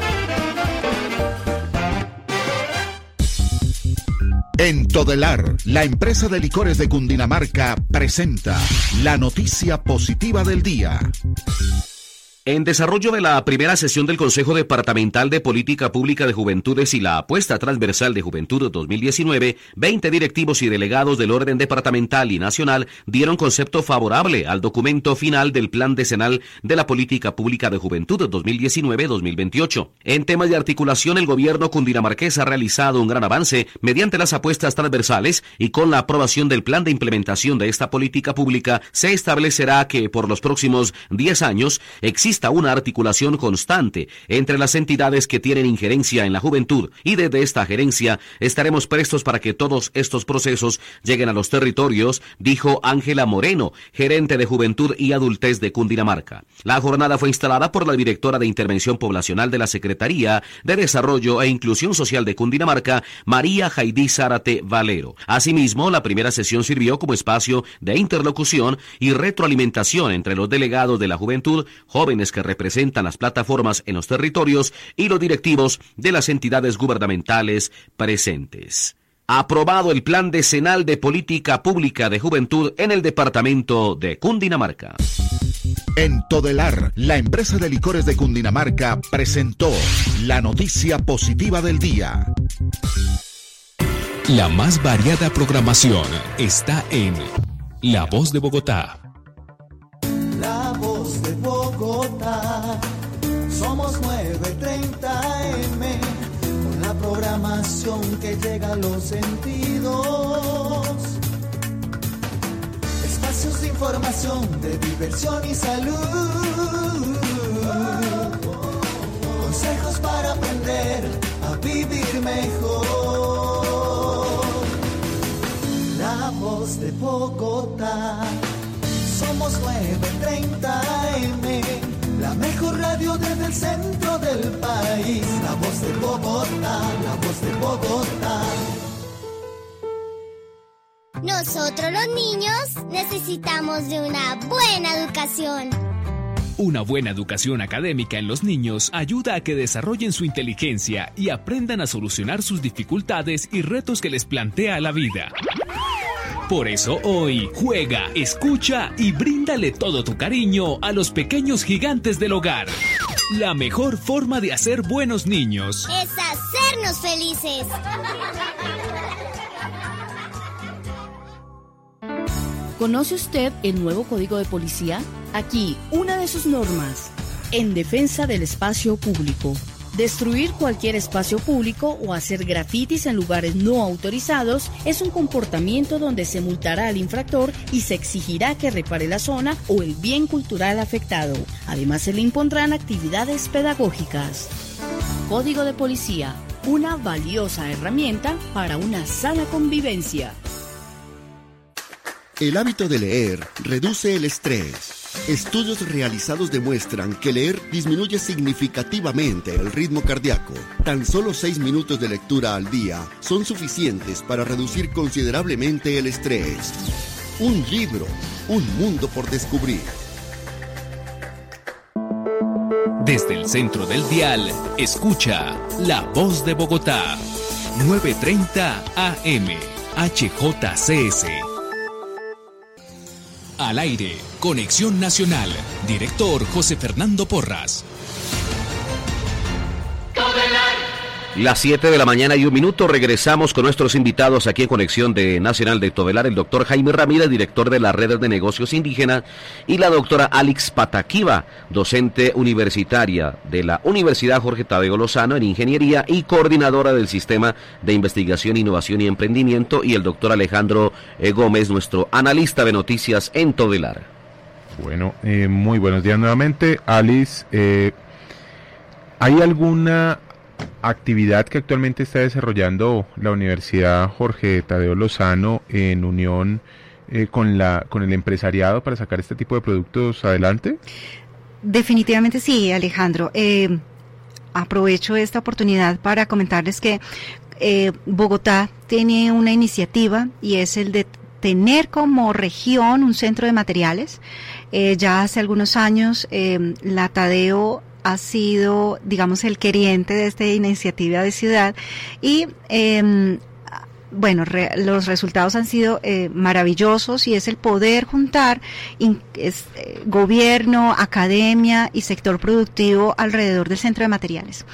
En Todelar, la empresa de licores de Cundinamarca presenta la noticia positiva del día. En desarrollo de la primera sesión del Consejo Departamental de Política Pública de Juventudes y la Apuesta Transversal de Juventud dos mil diecinueve, veinte directivos y delegados del orden departamental y nacional dieron concepto favorable al documento final del Plan Decenal de la Política Pública de Juventud dos mil diecinueve a dos mil veintiocho. En temas de articulación, el gobierno cundinamarqués ha realizado un gran avance mediante las apuestas transversales y con la aprobación del plan de implementación de esta política pública se establecerá que por los próximos diez años existe una articulación constante entre las entidades que tienen injerencia en la juventud y desde esta gerencia estaremos prestos para que todos estos procesos lleguen a los territorios, dijo Ángela Moreno, gerente de Juventud y Adultez de Cundinamarca. La jornada fue instalada por la directora de Intervención Poblacional de la Secretaría de Desarrollo e Inclusión Social de Cundinamarca, María Jaidí Zárate Valero. Asimismo, la primera sesión sirvió como espacio de interlocución y retroalimentación entre los delegados de la juventud, jóvenes que representan las plataformas en los territorios y los directivos de las entidades gubernamentales presentes. Aprobado el Plan Decenal de Política Pública de Juventud en el departamento de Cundinamarca. En Todelar, la empresa de licores de Cundinamarca presentó la noticia positiva del día. La más variada programación está en La Voz de Bogotá. La Voz de Bogotá, somos nueve treinta eme, con la programación que llega a los sentidos. Espacios de información, de diversión y salud. Consejos para aprender a vivir mejor. La Voz de Bogotá. Somos nueve treinta eme, la mejor radio desde el centro del país. La Voz de Bogotá, la Voz de Bogotá. Nosotros los niños necesitamos de una buena educación. Una buena educación académica en los niños ayuda a que desarrollen su inteligencia y aprendan a solucionar sus dificultades y retos que les plantea la vida. Por eso hoy, juega, escucha y bríndale todo tu cariño a los pequeños gigantes del hogar. La mejor forma de hacer buenos niños es hacernos felices. ¿Conoce usted el nuevo Código de Policía? Aquí, una de sus normas. En defensa del espacio público. Destruir cualquier espacio público o hacer grafitis en lugares no autorizados es un comportamiento donde se multará al infractor y se exigirá que repare la zona o el bien cultural afectado. Además, se le impondrán actividades pedagógicas. Código de Policía, una valiosa herramienta para una sana convivencia. El hábito de leer reduce el estrés. Estudios realizados demuestran que leer disminuye significativamente el ritmo cardíaco. Tan solo seis minutos de lectura al día son suficientes para reducir considerablemente el estrés. Un libro, un mundo por descubrir. Desde el centro del dial, escucha La Voz de Bogotá, nueve treinta A M, H J C S. Al aire, Conexión Nacional, director José Fernando Porras. Las siete de la mañana y un minuto, regresamos con nuestros invitados aquí en Conexión de Nacional de Todelar, el doctor Jaime Ramírez, director de la Red de Negocios Indígenas, y la doctora Alix Pataquiva, docente universitaria de la Universidad Jorge Tadeo Lozano en Ingeniería y coordinadora del Sistema de Investigación, Innovación y Emprendimiento, y el doctor Alejandro eh, Gómez, nuestro analista de noticias en Todelar. Bueno, eh, muy buenos días nuevamente. Alice, eh, ¿hay alguna actividad que actualmente está desarrollando la Universidad Jorge Tadeo Lozano en unión eh, con la con el empresariado para sacar este tipo de productos adelante? Definitivamente sí, Alejandro. Eh, aprovecho esta oportunidad para comentarles que eh, Bogotá tiene una iniciativa y es el de tener como región un centro de materiales. Eh, ya hace algunos años eh, la Tadeo ha sido, digamos, el queriente de esta iniciativa de ciudad y, eh, bueno, re, los resultados han sido eh, maravillosos y es el poder juntar in, es, eh, gobierno, academia y sector productivo alrededor del centro de materiales.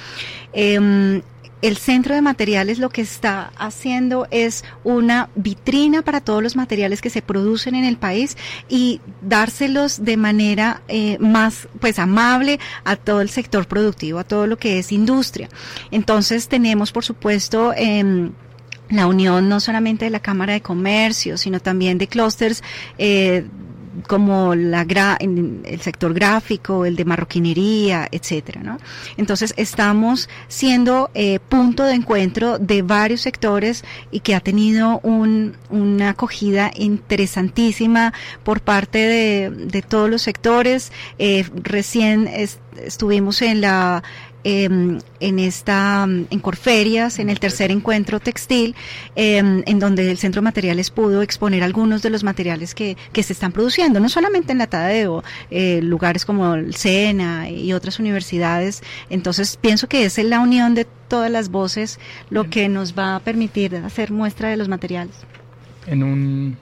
Eh, El Centro de Materiales lo que está haciendo es una vitrina para todos los materiales que se producen en el país y dárselos de manera eh, más pues amable a todo el sector productivo, a todo lo que es industria. Entonces tenemos, por supuesto, eh, la unión no solamente de la Cámara de Comercio, sino también de clústeres eh, como la gra el sector gráfico, el de marroquinería, etcétera, ¿no? Entonces estamos siendo eh, punto de encuentro de varios sectores y que ha tenido un, una acogida interesantísima por parte de, de todos los sectores. Eh, recién est estuvimos en la Eh, en esta, en Corferias, en el tercer encuentro textil, eh, en donde el Centro de Materiales pudo exponer algunos de los materiales que, que se están produciendo, no solamente en la Tadeo, eh, lugares como el SENA y otras universidades. Entonces pienso que es la unión de todas las voces lo que nos va a permitir hacer muestra de los materiales. En un,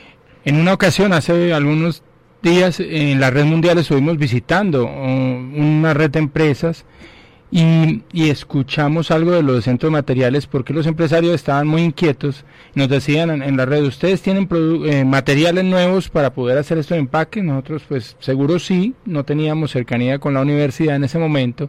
en una ocasión, hace algunos días, en la red mundial estuvimos visitando una red de empresas Y, y escuchamos algo de los centros de materiales porque los empresarios estaban muy inquietos. Nos decían en, en la red, ¿ustedes tienen eh, materiales nuevos para poder hacer estos empaques? Nosotros pues seguro sí, no teníamos cercanía con la universidad en ese momento.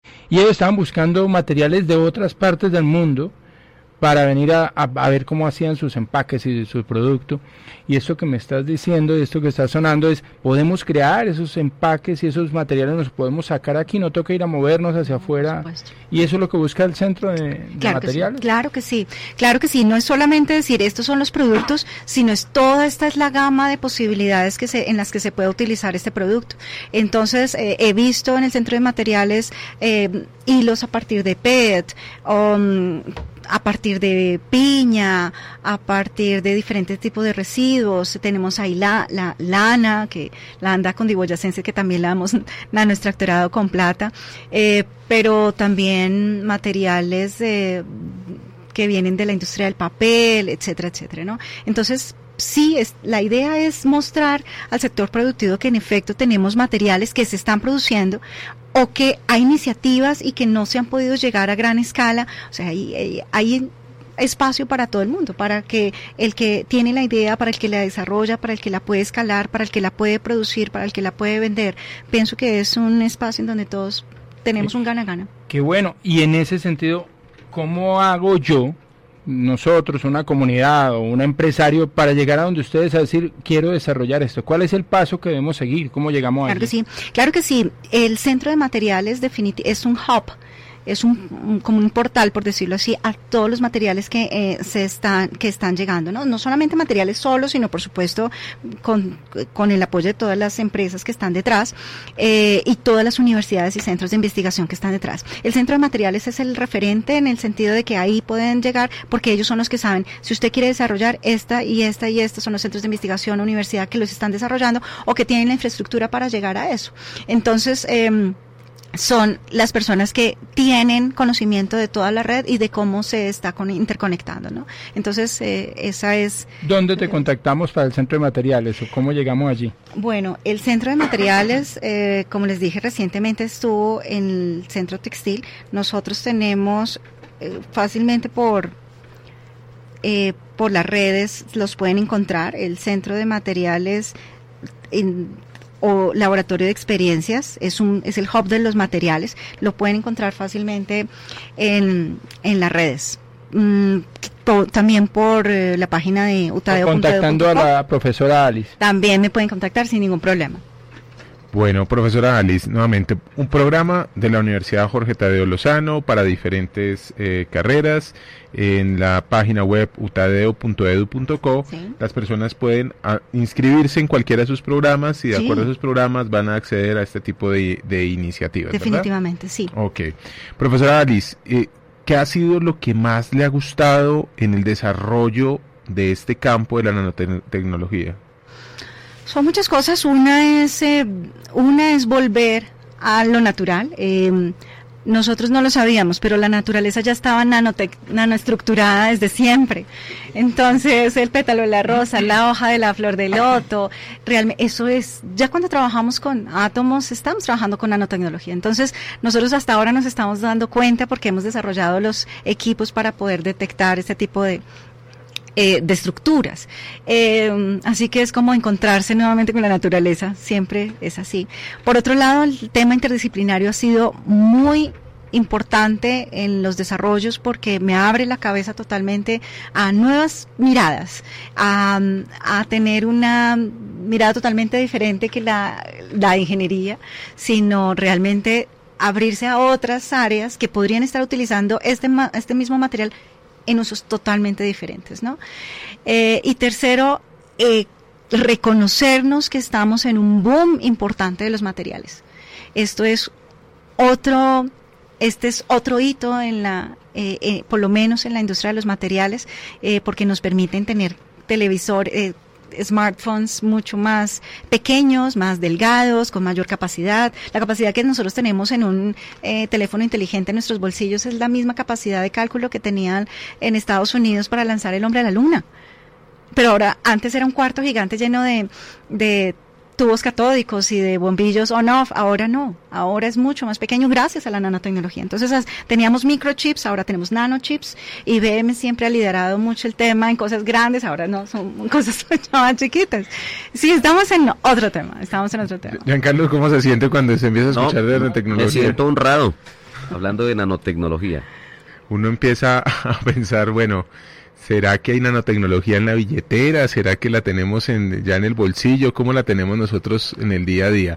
Y ellos estaban buscando materiales de otras partes del mundo para venir a, a, a ver cómo hacían sus empaques y su producto. Y esto que me estás diciendo, y esto que está sonando es, podemos crear esos empaques y esos materiales, los podemos sacar aquí, no toca ir a movernos hacia afuera. Y eso es lo que busca el Centro de, de claro Materiales. Que sí, claro que sí, claro que sí, no es solamente decir estos son los productos, sino es toda esta es la gama de posibilidades que se, en las que se puede utilizar este producto. Entonces, eh, he visto en el Centro de Materiales eh, hilos a partir de P E T, um, a partir de piña, a partir de diferentes tipos de residuos. Tenemos ahí la, la lana, que la anda cundiboyacense, que también la damos nanoextractorado con plata, eh, pero también materiales eh, que vienen de la industria del papel, etcétera, etcétera, ¿no? Entonces, sí, es, la idea es mostrar al sector productivo que en efecto tenemos materiales que se están produciendo o que hay iniciativas y que no se han podido llegar a gran escala. O sea, hay, hay, hay espacio para todo el mundo, para que el que tiene la idea, para el que la desarrolla, para el que la puede escalar, para el que la puede producir, para el que la puede vender. Pienso que es un espacio en donde todos tenemos un gana-gana. Qué bueno. Y en ese sentido, ¿cómo hago yo, nosotros, una comunidad o un empresario, para llegar a donde ustedes a decir, quiero desarrollar esto? ¿Cuál es el paso que debemos seguir? ¿Cómo llegamos Claro allí? que sí, claro que sí. El Centro de Materiales definit- es un hub, es un, un como un portal, por decirlo así, a todos los materiales que eh, se están que están llegando, ¿no? No solamente materiales solos, sino por supuesto con, con el apoyo de todas las empresas que están detrás eh, y todas las universidades y centros de investigación que están detrás. El Centro de Materiales es el referente en el sentido de que ahí pueden llegar, porque ellos son los que saben, si usted quiere desarrollar esta y esta y esta, son los centros de investigación, universidad que los están desarrollando o que tienen la infraestructura para llegar a eso. Entonces, eh, son las personas que tienen conocimiento de toda la red y de cómo se está con, interconectando, ¿no? Entonces, eh, esa es... ¿Dónde te contactamos para el Centro de Materiales o cómo llegamos allí? Bueno, el Centro de Materiales, eh, como les dije, recientemente estuvo en el Centro Textil. Nosotros tenemos eh, fácilmente por, eh, por las redes los pueden encontrar, el Centro de Materiales en, o Laboratorio de Experiencias, es un es el hub de los materiales, lo pueden encontrar fácilmente en, en las redes. Mm, to, también por eh, la página de utadeo punto edu punto co. Contactando a la profesora Alice. También me pueden contactar sin ningún problema. Bueno, profesora Alice, nuevamente, un programa de la Universidad Jorge Tadeo Lozano para diferentes eh, carreras. En la página web utadeo punto edu punto co, sí. Las personas pueden a, inscribirse en cualquiera de sus programas y de sí. acuerdo a sus programas van a acceder a este tipo de, de iniciativas. Definitivamente, ¿verdad? Sí. Ok. Profesora Alice, eh, ¿qué ha sido lo que más le ha gustado en el desarrollo de este campo de la nanotecnología? Son muchas cosas. Una es eh, una es volver a lo natural. Eh, nosotros no lo sabíamos, pero la naturaleza ya estaba nanotec- nanoestructurada desde siempre. Entonces, el pétalo de la rosa, la hoja de la flor de loto, realmente eso es, ya cuando trabajamos con átomos, estamos trabajando con nanotecnología. Entonces, nosotros hasta ahora nos estamos dando cuenta porque hemos desarrollado los equipos para poder detectar este tipo de Eh, de estructuras. Eh, así que es como encontrarse nuevamente con la naturaleza, siempre es así. Por otro lado, el tema interdisciplinario ha sido muy importante en los desarrollos porque me abre la cabeza totalmente a nuevas miradas, a, a tener una mirada totalmente diferente que la, la ingeniería, sino realmente abrirse a otras áreas que podrían estar utilizando este, este mismo material en usos totalmente diferentes, ¿no? Eh, y tercero, eh, reconocernos que estamos en un boom importante de los materiales. Esto es otro, este es otro hito en la, eh, eh, por lo menos en la industria de los materiales, eh, porque nos permiten tener televisores, eh, smartphones mucho más pequeños, más delgados, con mayor capacidad. La capacidad que nosotros tenemos en un eh, teléfono inteligente en nuestros bolsillos es la misma capacidad de cálculo que tenían en Estados Unidos para lanzar el hombre a la luna. Pero ahora, antes era un cuarto gigante lleno de, de tubos catódicos y de bombillos on-off, ahora no, ahora es mucho más pequeño gracias a la nanotecnología. Entonces as, teníamos microchips, ahora tenemos nanochips, I B M siempre ha liderado mucho el tema en cosas grandes, ahora no, son cosas más chiquitas. Sí, estamos en otro tema, estamos en otro tema. Giancarlo, ¿cómo se siente cuando se empieza a escuchar no, de nanotecnología? Me siento honrado, hablando de nanotecnología. Uno empieza a pensar, bueno, ¿será que hay nanotecnología en la billetera? ¿Será que la tenemos en, ya en el bolsillo? ¿Cómo la tenemos nosotros en el día a día?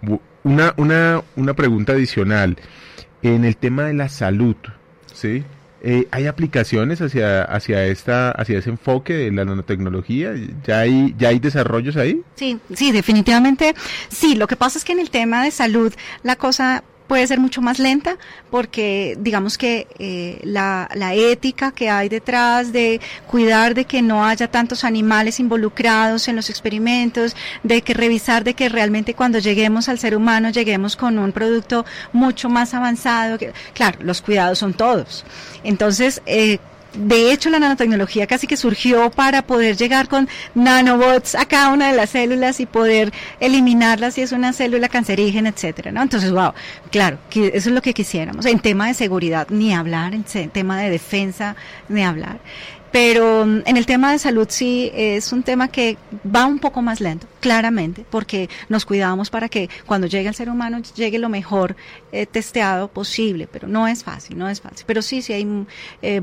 Una, una, una pregunta adicional. En el tema de la salud, ¿sí? Eh, ¿Hay aplicaciones hacia, hacia, esta, hacia ese enfoque de la nanotecnología? ¿Ya hay, ya hay desarrollos ahí? Sí, sí, definitivamente. Sí, lo que pasa es que en el tema de salud la cosa puede ser mucho más lenta porque digamos que eh, la, la ética que hay detrás de cuidar de que no haya tantos animales involucrados en los experimentos, de que revisar de que realmente cuando lleguemos al ser humano lleguemos con un producto mucho más avanzado. Que, claro, los cuidados son todos. Entonces, eh, de hecho, la nanotecnología casi que surgió para poder llegar con nanobots a cada una de las células y poder eliminarlas si es una célula cancerígena, etcétera, ¿no? Entonces, wow, claro, que eso es lo que quisiéramos. En tema de seguridad, ni hablar, en tema de defensa, ni hablar. Pero en el tema de salud sí es un tema que va un poco más lento, claramente, porque nos cuidamos para que cuando llegue al ser humano llegue lo mejor eh, testeado posible, pero no es fácil, no es fácil. Pero sí, sí hay eh,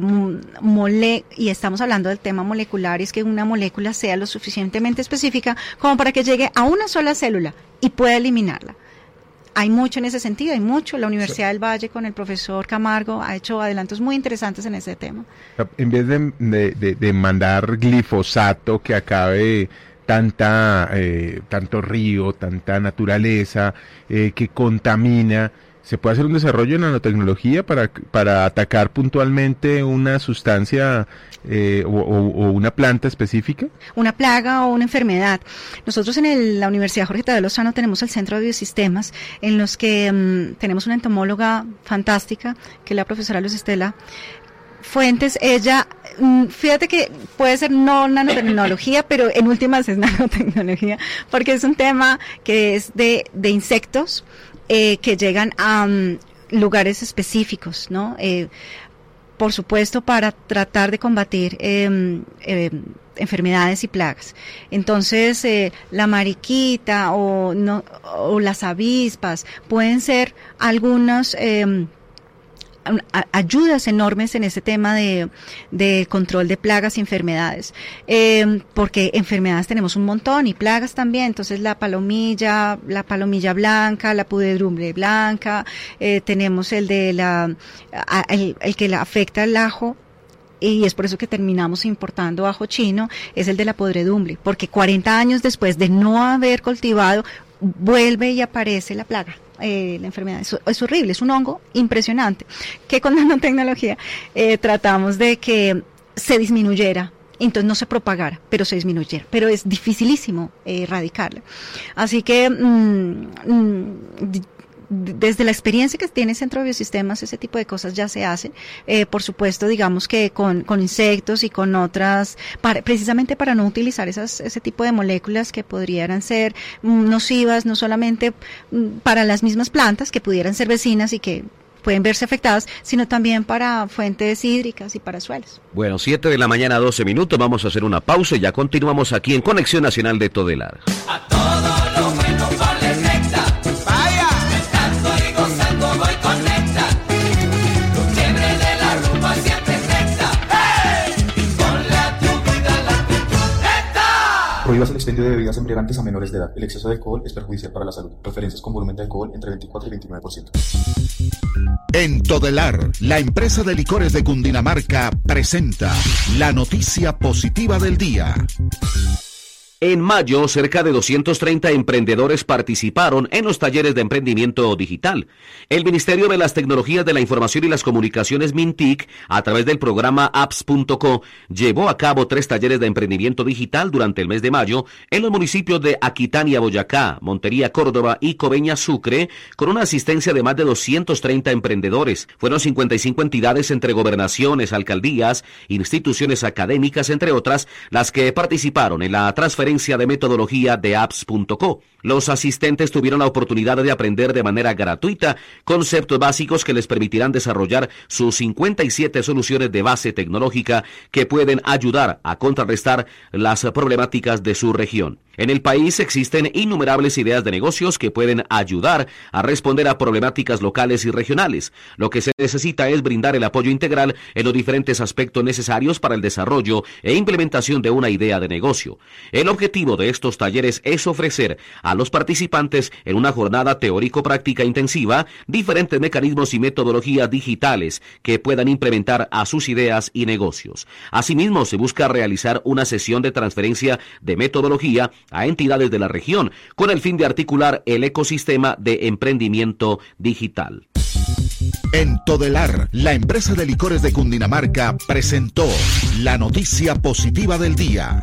mole y estamos hablando del tema molecular, y es que una molécula sea lo suficientemente específica como para que llegue a una sola célula y pueda eliminarla. Hay mucho en ese sentido, hay mucho. La Universidad del Valle con el profesor Camargo ha hecho adelantos muy interesantes en ese tema. En vez de, de, de, de mandar glifosato que acabe tanta eh, tanto río, tanta naturaleza, eh, que contamina, ¿se puede hacer un desarrollo en nanotecnología para, para atacar puntualmente una sustancia eh, o, o, o una planta específica? Una plaga o una enfermedad. Nosotros en el, la Universidad Jorge Tadeo Lozano tenemos el Centro de Biosistemas, en los que um, tenemos una entomóloga fantástica, que es la profesora Luz Estela Fuentes. Ella, fíjate que puede ser no nanotecnología, pero en últimas es nanotecnología, porque es un tema que es de, de insectos, Eh, que llegan a um, lugares específicos, ¿no? Eh, por supuesto, para tratar de combatir eh, eh, enfermedades y plagas. Entonces, eh, la mariquita o, no, o las avispas pueden ser algunos eh, ayudas enormes en este tema de, de control de plagas y enfermedades, eh, porque enfermedades tenemos un montón y plagas también. Entonces la palomilla, la palomilla blanca, la pudredumbre blanca, eh, tenemos el de la, el, el que la afecta al ajo, y es por eso que terminamos importando ajo chino, es el de la podredumbre, porque cuarenta años después de no haber cultivado, vuelve y aparece la plaga. Eh, la enfermedad es, es horrible, es un hongo impresionante que con nanotecnología eh, tratamos de que se disminuyera, entonces no se propagara, pero se disminuyera, pero es dificilísimo eh, erradicarla. Así que mmm, mmm, desde la experiencia que tiene Centro de Biosistemas, ese tipo de cosas ya se hacen, eh, por supuesto, digamos que con, con insectos y con otras, para, precisamente para no utilizar esas, ese tipo de moléculas que podrían ser nocivas, no solamente para las mismas plantas, que pudieran ser vecinas y que pueden verse afectadas, sino también para fuentes hídricas y para suelos. Bueno, siete de la mañana, doce minutos, vamos a hacer una pausa y ya continuamos aquí en Conexión Nacional de Todelar. A todo lo bueno ponle Nectar. Vaya, cantando y gozando voy con Nectar. Tu fiebre de la rumba siempre Nectar. ¡Hey! Ponle a tu vida la actitud Nectar. Prohíbas el expendio de bebidas embriagantes a menores de edad. El exceso de alcohol es perjudicial para la salud. Preferencias con volumen de alcohol entre veinticuatro y veintinueve por ciento. En Todelar, la empresa de licores de Cundinamarca presenta la noticia positiva del día. En mayo, cerca de doscientos treinta emprendedores participaron en los talleres de emprendimiento digital. El Ministerio de las Tecnologías de la Información y las Comunicaciones, MINTIC, a través del programa apps punto co, llevó a cabo tres talleres de emprendimiento digital durante el mes de mayo en los municipios de Aquitania, Boyacá, Montería, Córdoba y Coveñas, Sucre, con una asistencia de más de doscientos treinta emprendedores. Fueron cincuenta y cinco entidades entre gobernaciones, alcaldías, instituciones académicas, entre otras, las que participaron en la transferencia de metodología de apps punto co. Los asistentes tuvieron la oportunidad de aprender de manera gratuita conceptos básicos que les permitirán desarrollar sus cincuenta y siete soluciones de base tecnológica que pueden ayudar a contrarrestar las problemáticas de su región. En el país existen innumerables ideas de negocios que pueden ayudar a responder a problemáticas locales y regionales. Lo que se necesita es brindar el apoyo integral en los diferentes aspectos necesarios para el desarrollo e implementación de una idea de negocio. El objetivo de estos talleres es ofrecer a los participantes en una jornada teórico-práctica intensiva diferentes mecanismos y metodologías digitales que puedan implementar a sus ideas y negocios. Asimismo, se busca realizar una sesión de transferencia de metodología a entidades de la región con el fin de articular el ecosistema de emprendimiento digital. En Todelar, la empresa de licores de Cundinamarca presentó la noticia positiva del día.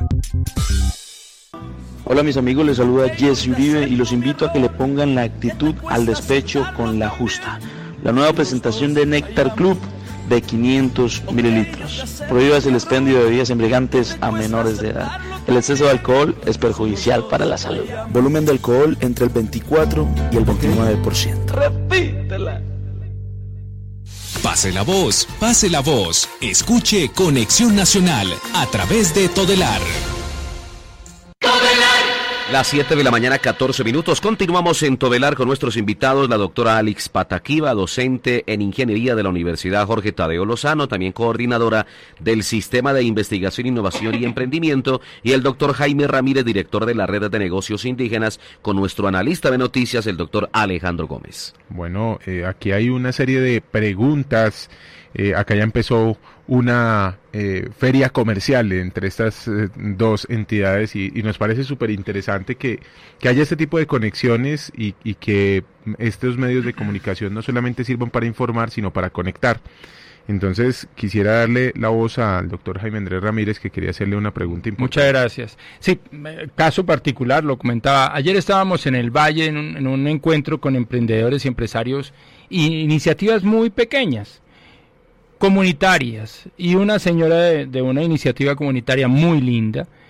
Hola mis amigos, les saluda Jesse Uribe y los invito a que le pongan la actitud al despecho con la justa. La nueva presentación de Nectar Club de quinientos mililitros. Prohíbas el expendio de bebidas embriagantes a menores de edad. El exceso de alcohol es perjudicial para la salud. Volumen de alcohol entre el veinticuatro y el veintinueve por ciento. Repítela. Pase la voz, pase la voz. Escuche Conexión Nacional a través de Todelar. Las siete de la mañana, catorce minutos. Continuamos en Todelar con nuestros invitados, la doctora Alix Pataquiva, docente en Ingeniería de la Universidad Jorge Tadeo Lozano, también coordinadora del Sistema de Investigación, Innovación y Emprendimiento, y el doctor Jaime Ramírez, director de la Red de Negocios Indígenas, con nuestro analista de noticias, el doctor Alejandro Gómez. Bueno, eh, aquí hay una serie de preguntas. Eh, acá ya empezó una eh, feria comercial entre estas eh, dos entidades y, y nos parece súper interesante que, que haya este tipo de conexiones y, y que estos medios de comunicación no solamente sirvan para informar, sino para conectar. Entonces, quisiera darle la voz al doctor Jaime Andrés Ramírez, que quería hacerle una pregunta importante. Muchas gracias. Sí, caso particular, lo comentaba. Ayer estábamos en el Valle en un, en un encuentro con emprendedores y empresarios y iniciativas muy pequeñas, comunitarias, y una señora de, de una iniciativa comunitaria muy linda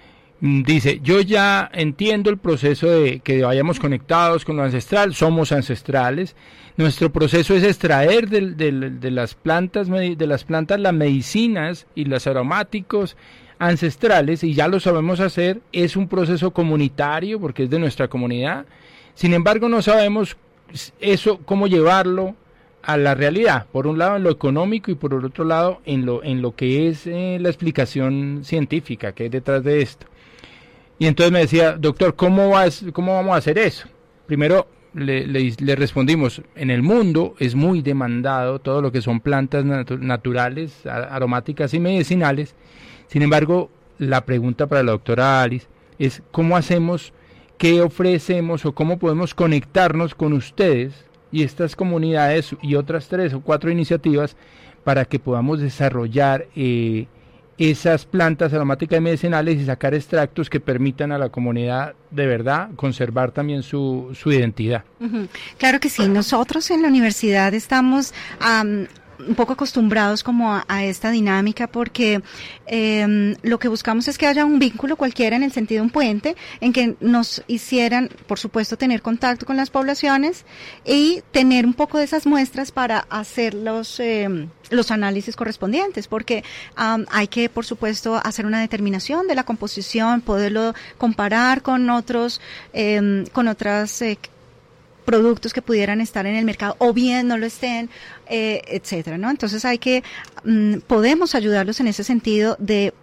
Dice, yo ya entiendo el proceso de que vayamos conectados con lo ancestral, somos ancestrales. Nuestro proceso es extraer de, de, de las plantas, de las plantas las medicinas y los aromáticos ancestrales, y ya lo sabemos hacer. Es un proceso comunitario porque es de nuestra comunidad. Sin embargo, no sabemos eso cómo llevarlo a la realidad, por un lado en lo económico y por otro lado en lo en lo que es eh, la explicación científica que hay detrás de esto. Y entonces me decía, doctor, ¿cómo, vas, cómo vamos a hacer eso? Primero le, le, le respondimos, en el mundo es muy demandado todo lo que son plantas natu naturales, aromáticas y medicinales. Sin embargo, la pregunta para la doctora Alice es, ¿cómo hacemos, qué ofrecemos o cómo podemos conectarnos con ustedes y estas comunidades y otras tres o cuatro iniciativas para que podamos desarrollar eh, esas plantas aromáticas y medicinales y sacar extractos que permitan a la comunidad de verdad conservar también su, su identidad? Uh-huh. Claro que sí, nosotros en la universidad estamos um, un poco acostumbrados como a, a esta dinámica porque eh, lo que buscamos es que haya un vínculo cualquiera, en el sentido de un puente, en que nos hicieran, por supuesto, tener contacto con las poblaciones y tener un poco de esas muestras para hacer los, eh, los análisis correspondientes, porque um, hay que, por supuesto, hacer una determinación de la composición, poderlo comparar con otros, eh, con otras eh, productos que pudieran estar en el mercado o bien no lo estén, eh, etcétera, ¿no? Entonces hay que, mm, podemos ayudarlos en ese sentido de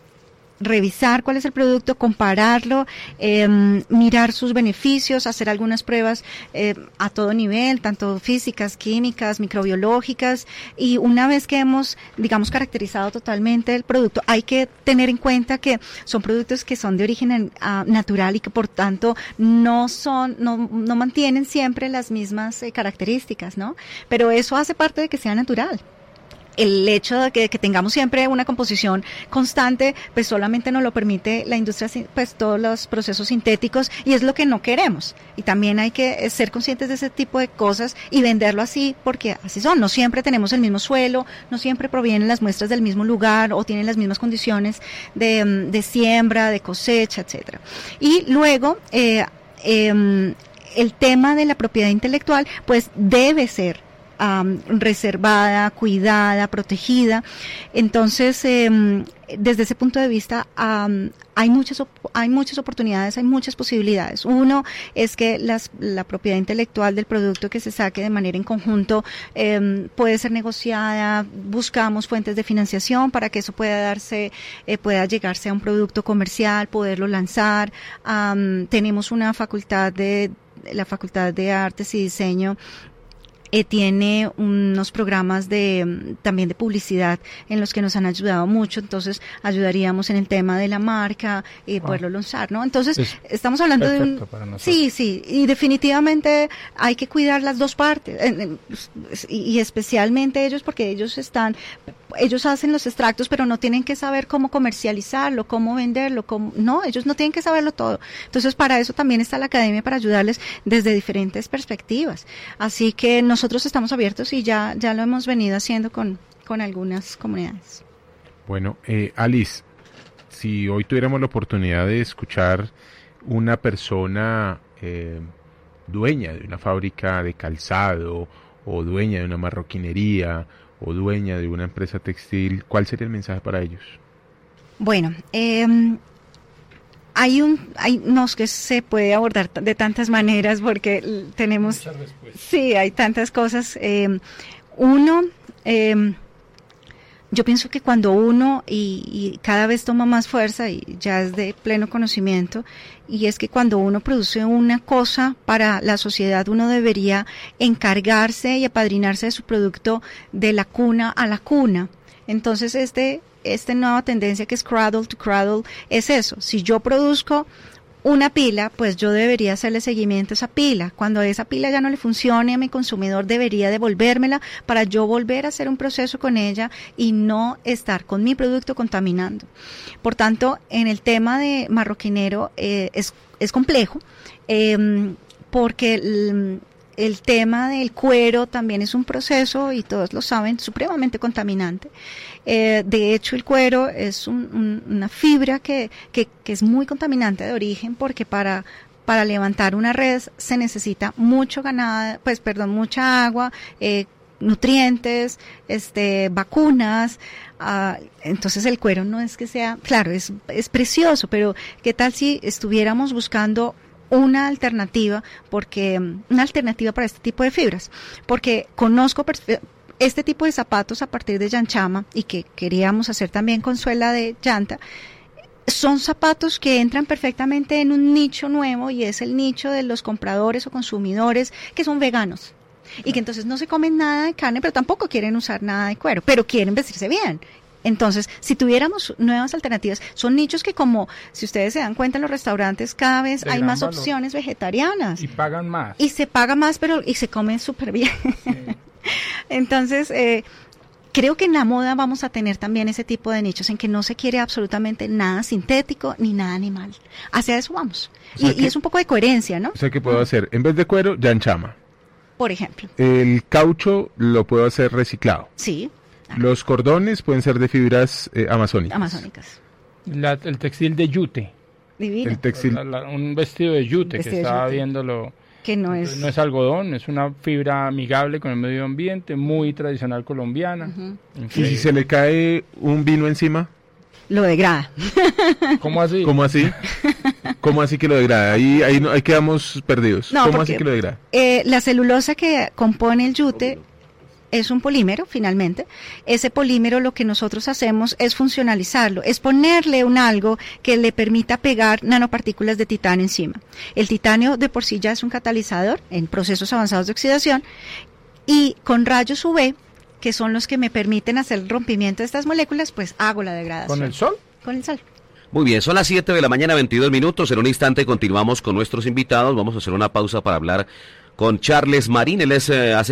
revisar cuál es el producto, compararlo, eh, mirar sus beneficios, hacer algunas pruebas eh, a todo nivel, tanto físicas, químicas, microbiológicas, y una vez que hemos, digamos, caracterizado totalmente el producto, hay que tener en cuenta que son productos que son de origen uh, natural y que por tanto no son, no, no mantienen siempre las mismas eh, características, ¿no? Pero eso hace parte de que sea natural. El hecho de que, que tengamos siempre una composición constante, pues solamente nos lo permite la industria, pues todos los procesos sintéticos, y es lo que no queremos. Y también hay que ser conscientes de ese tipo de cosas y venderlo así, porque así son. No siempre tenemos el mismo suelo, no siempre provienen las muestras del mismo lugar o tienen las mismas condiciones de, de siembra, de cosecha, etcétera. Y luego, eh, eh, el tema de la propiedad intelectual, pues debe ser Um, reservada, cuidada, protegida. Entonces, eh, desde ese punto de vista, um, hay muchas hay muchas oportunidades, hay muchas posibilidades. Uno es que las, la propiedad intelectual del producto que se saque de manera en conjunto eh, puede ser negociada. Buscamos fuentes de financiación para que eso pueda darse, eh, pueda llegarse a un producto comercial, poderlo lanzar. Um, tenemos una facultad de la Facultad de Artes y Diseño. Eh, tiene unos programas de también de publicidad en los que nos han ayudado mucho, entonces ayudaríamos en el tema de la marca y eh, wow. poderlo lanzar, ¿no? Entonces es estamos hablando de un sí, sí, y definitivamente hay que cuidar las dos partes eh, y, y especialmente ellos, porque ellos están ellos hacen los extractos, pero no tienen que saber cómo comercializarlo, cómo venderlo, cómo, no, ellos no tienen que saberlo todo. Entonces, para eso también está la academia, para ayudarles desde diferentes perspectivas. Así que nosotros estamos abiertos y ya, ya lo hemos venido haciendo con, con algunas comunidades. Bueno, eh, Alice, si hoy tuviéramos la oportunidad de escuchar una persona eh, dueña de una fábrica de calzado o dueña de una marroquinería o dueña de una empresa textil, ¿cuál sería el mensaje para ellos? Bueno, eh, hay un, hay, no es que se puede abordar de tantas maneras porque tenemos, sí, hay tantas cosas. Eh, uno, eh, yo pienso que cuando uno, y, y cada vez toma más fuerza y ya es de pleno conocimiento, y es que cuando uno produce una cosa para la sociedad, uno debería encargarse y apadrinarse de su producto de la cuna a la cuna. Entonces, este, esta nueva tendencia que es cradle to cradle es eso. Si yo produzco una pila, pues yo debería hacerle seguimiento a esa pila. Cuando esa pila ya no le funcione a mi consumidor, debería devolvérmela para yo volver a hacer un proceso con ella y no estar con mi producto contaminando. Por tanto, en el tema de marroquinero eh, es, es complejo eh, porque el, el tema del cuero también es un proceso, y todos lo saben, supremamente contaminante. Eh, de hecho, el cuero es un, un, una fibra que, que, que es muy contaminante de origen, porque para, para levantar una red se necesita mucho ganado, pues perdón, mucha agua, eh, nutrientes, este, vacunas. Uh, entonces el cuero no es que sea, claro, es, es precioso, pero ¿qué tal si estuviéramos buscando una alternativa, porque una alternativa para este tipo de fibras? Porque conozco este tipo de zapatos a partir de llanchama, y que queríamos hacer también con suela de llanta. Son zapatos que entran perfectamente en un nicho nuevo, y es el nicho de los compradores o consumidores que son veganos, y que entonces no se comen nada de carne, pero tampoco quieren usar nada de cuero, pero quieren vestirse bien. Entonces, si tuviéramos nuevas alternativas, son nichos que, como si ustedes se dan cuenta en los restaurantes, cada vez de hay más valor. opciones vegetarianas. Y pagan más. Y se paga más, pero y se come súper bien. Sí. Entonces, eh, creo que en la moda vamos a tener también ese tipo de nichos en que no se quiere absolutamente nada sintético ni nada animal. Hacia eso vamos. O sea y, que, y es un poco de coherencia, ¿no? O sea, que puedo hacer, en vez de cuero, llanchama. Por ejemplo. El caucho lo puedo hacer reciclado. Sí. Ah. Los cordones pueden ser de fibras eh, amazónicas. Amazónicas. La, el textil de yute. Divino. El textil. La, la, un vestido de yute, vestido que estaba yute. viéndolo. Que no es... no es algodón, es una fibra amigable con el medio ambiente, muy tradicional colombiana. Uh-huh. ¿Y si se le cae un vino encima? Lo degrada. ¿Cómo así? ¿Cómo así? ¿Cómo así que lo degrada? Ahí, ahí, ahí quedamos perdidos. No, ¿Cómo porque, así que lo degrada? Eh, la celulosa que compone el yute es un polímero, finalmente. Ese polímero, lo que nosotros hacemos es funcionalizarlo, es ponerle un algo que le permita pegar nanopartículas de titanio encima. El titanio de por sí ya es un catalizador en procesos avanzados de oxidación, y con rayos U V, que son los que me permiten hacer el rompimiento de estas moléculas, pues hago la degradación. ¿Con el sol? Con el sol. Muy bien, son las siete de la mañana, veintidós minutos. En un instante continuamos con nuestros invitados. Vamos a hacer una pausa para hablar con Charles Marín. Él es, eh, hace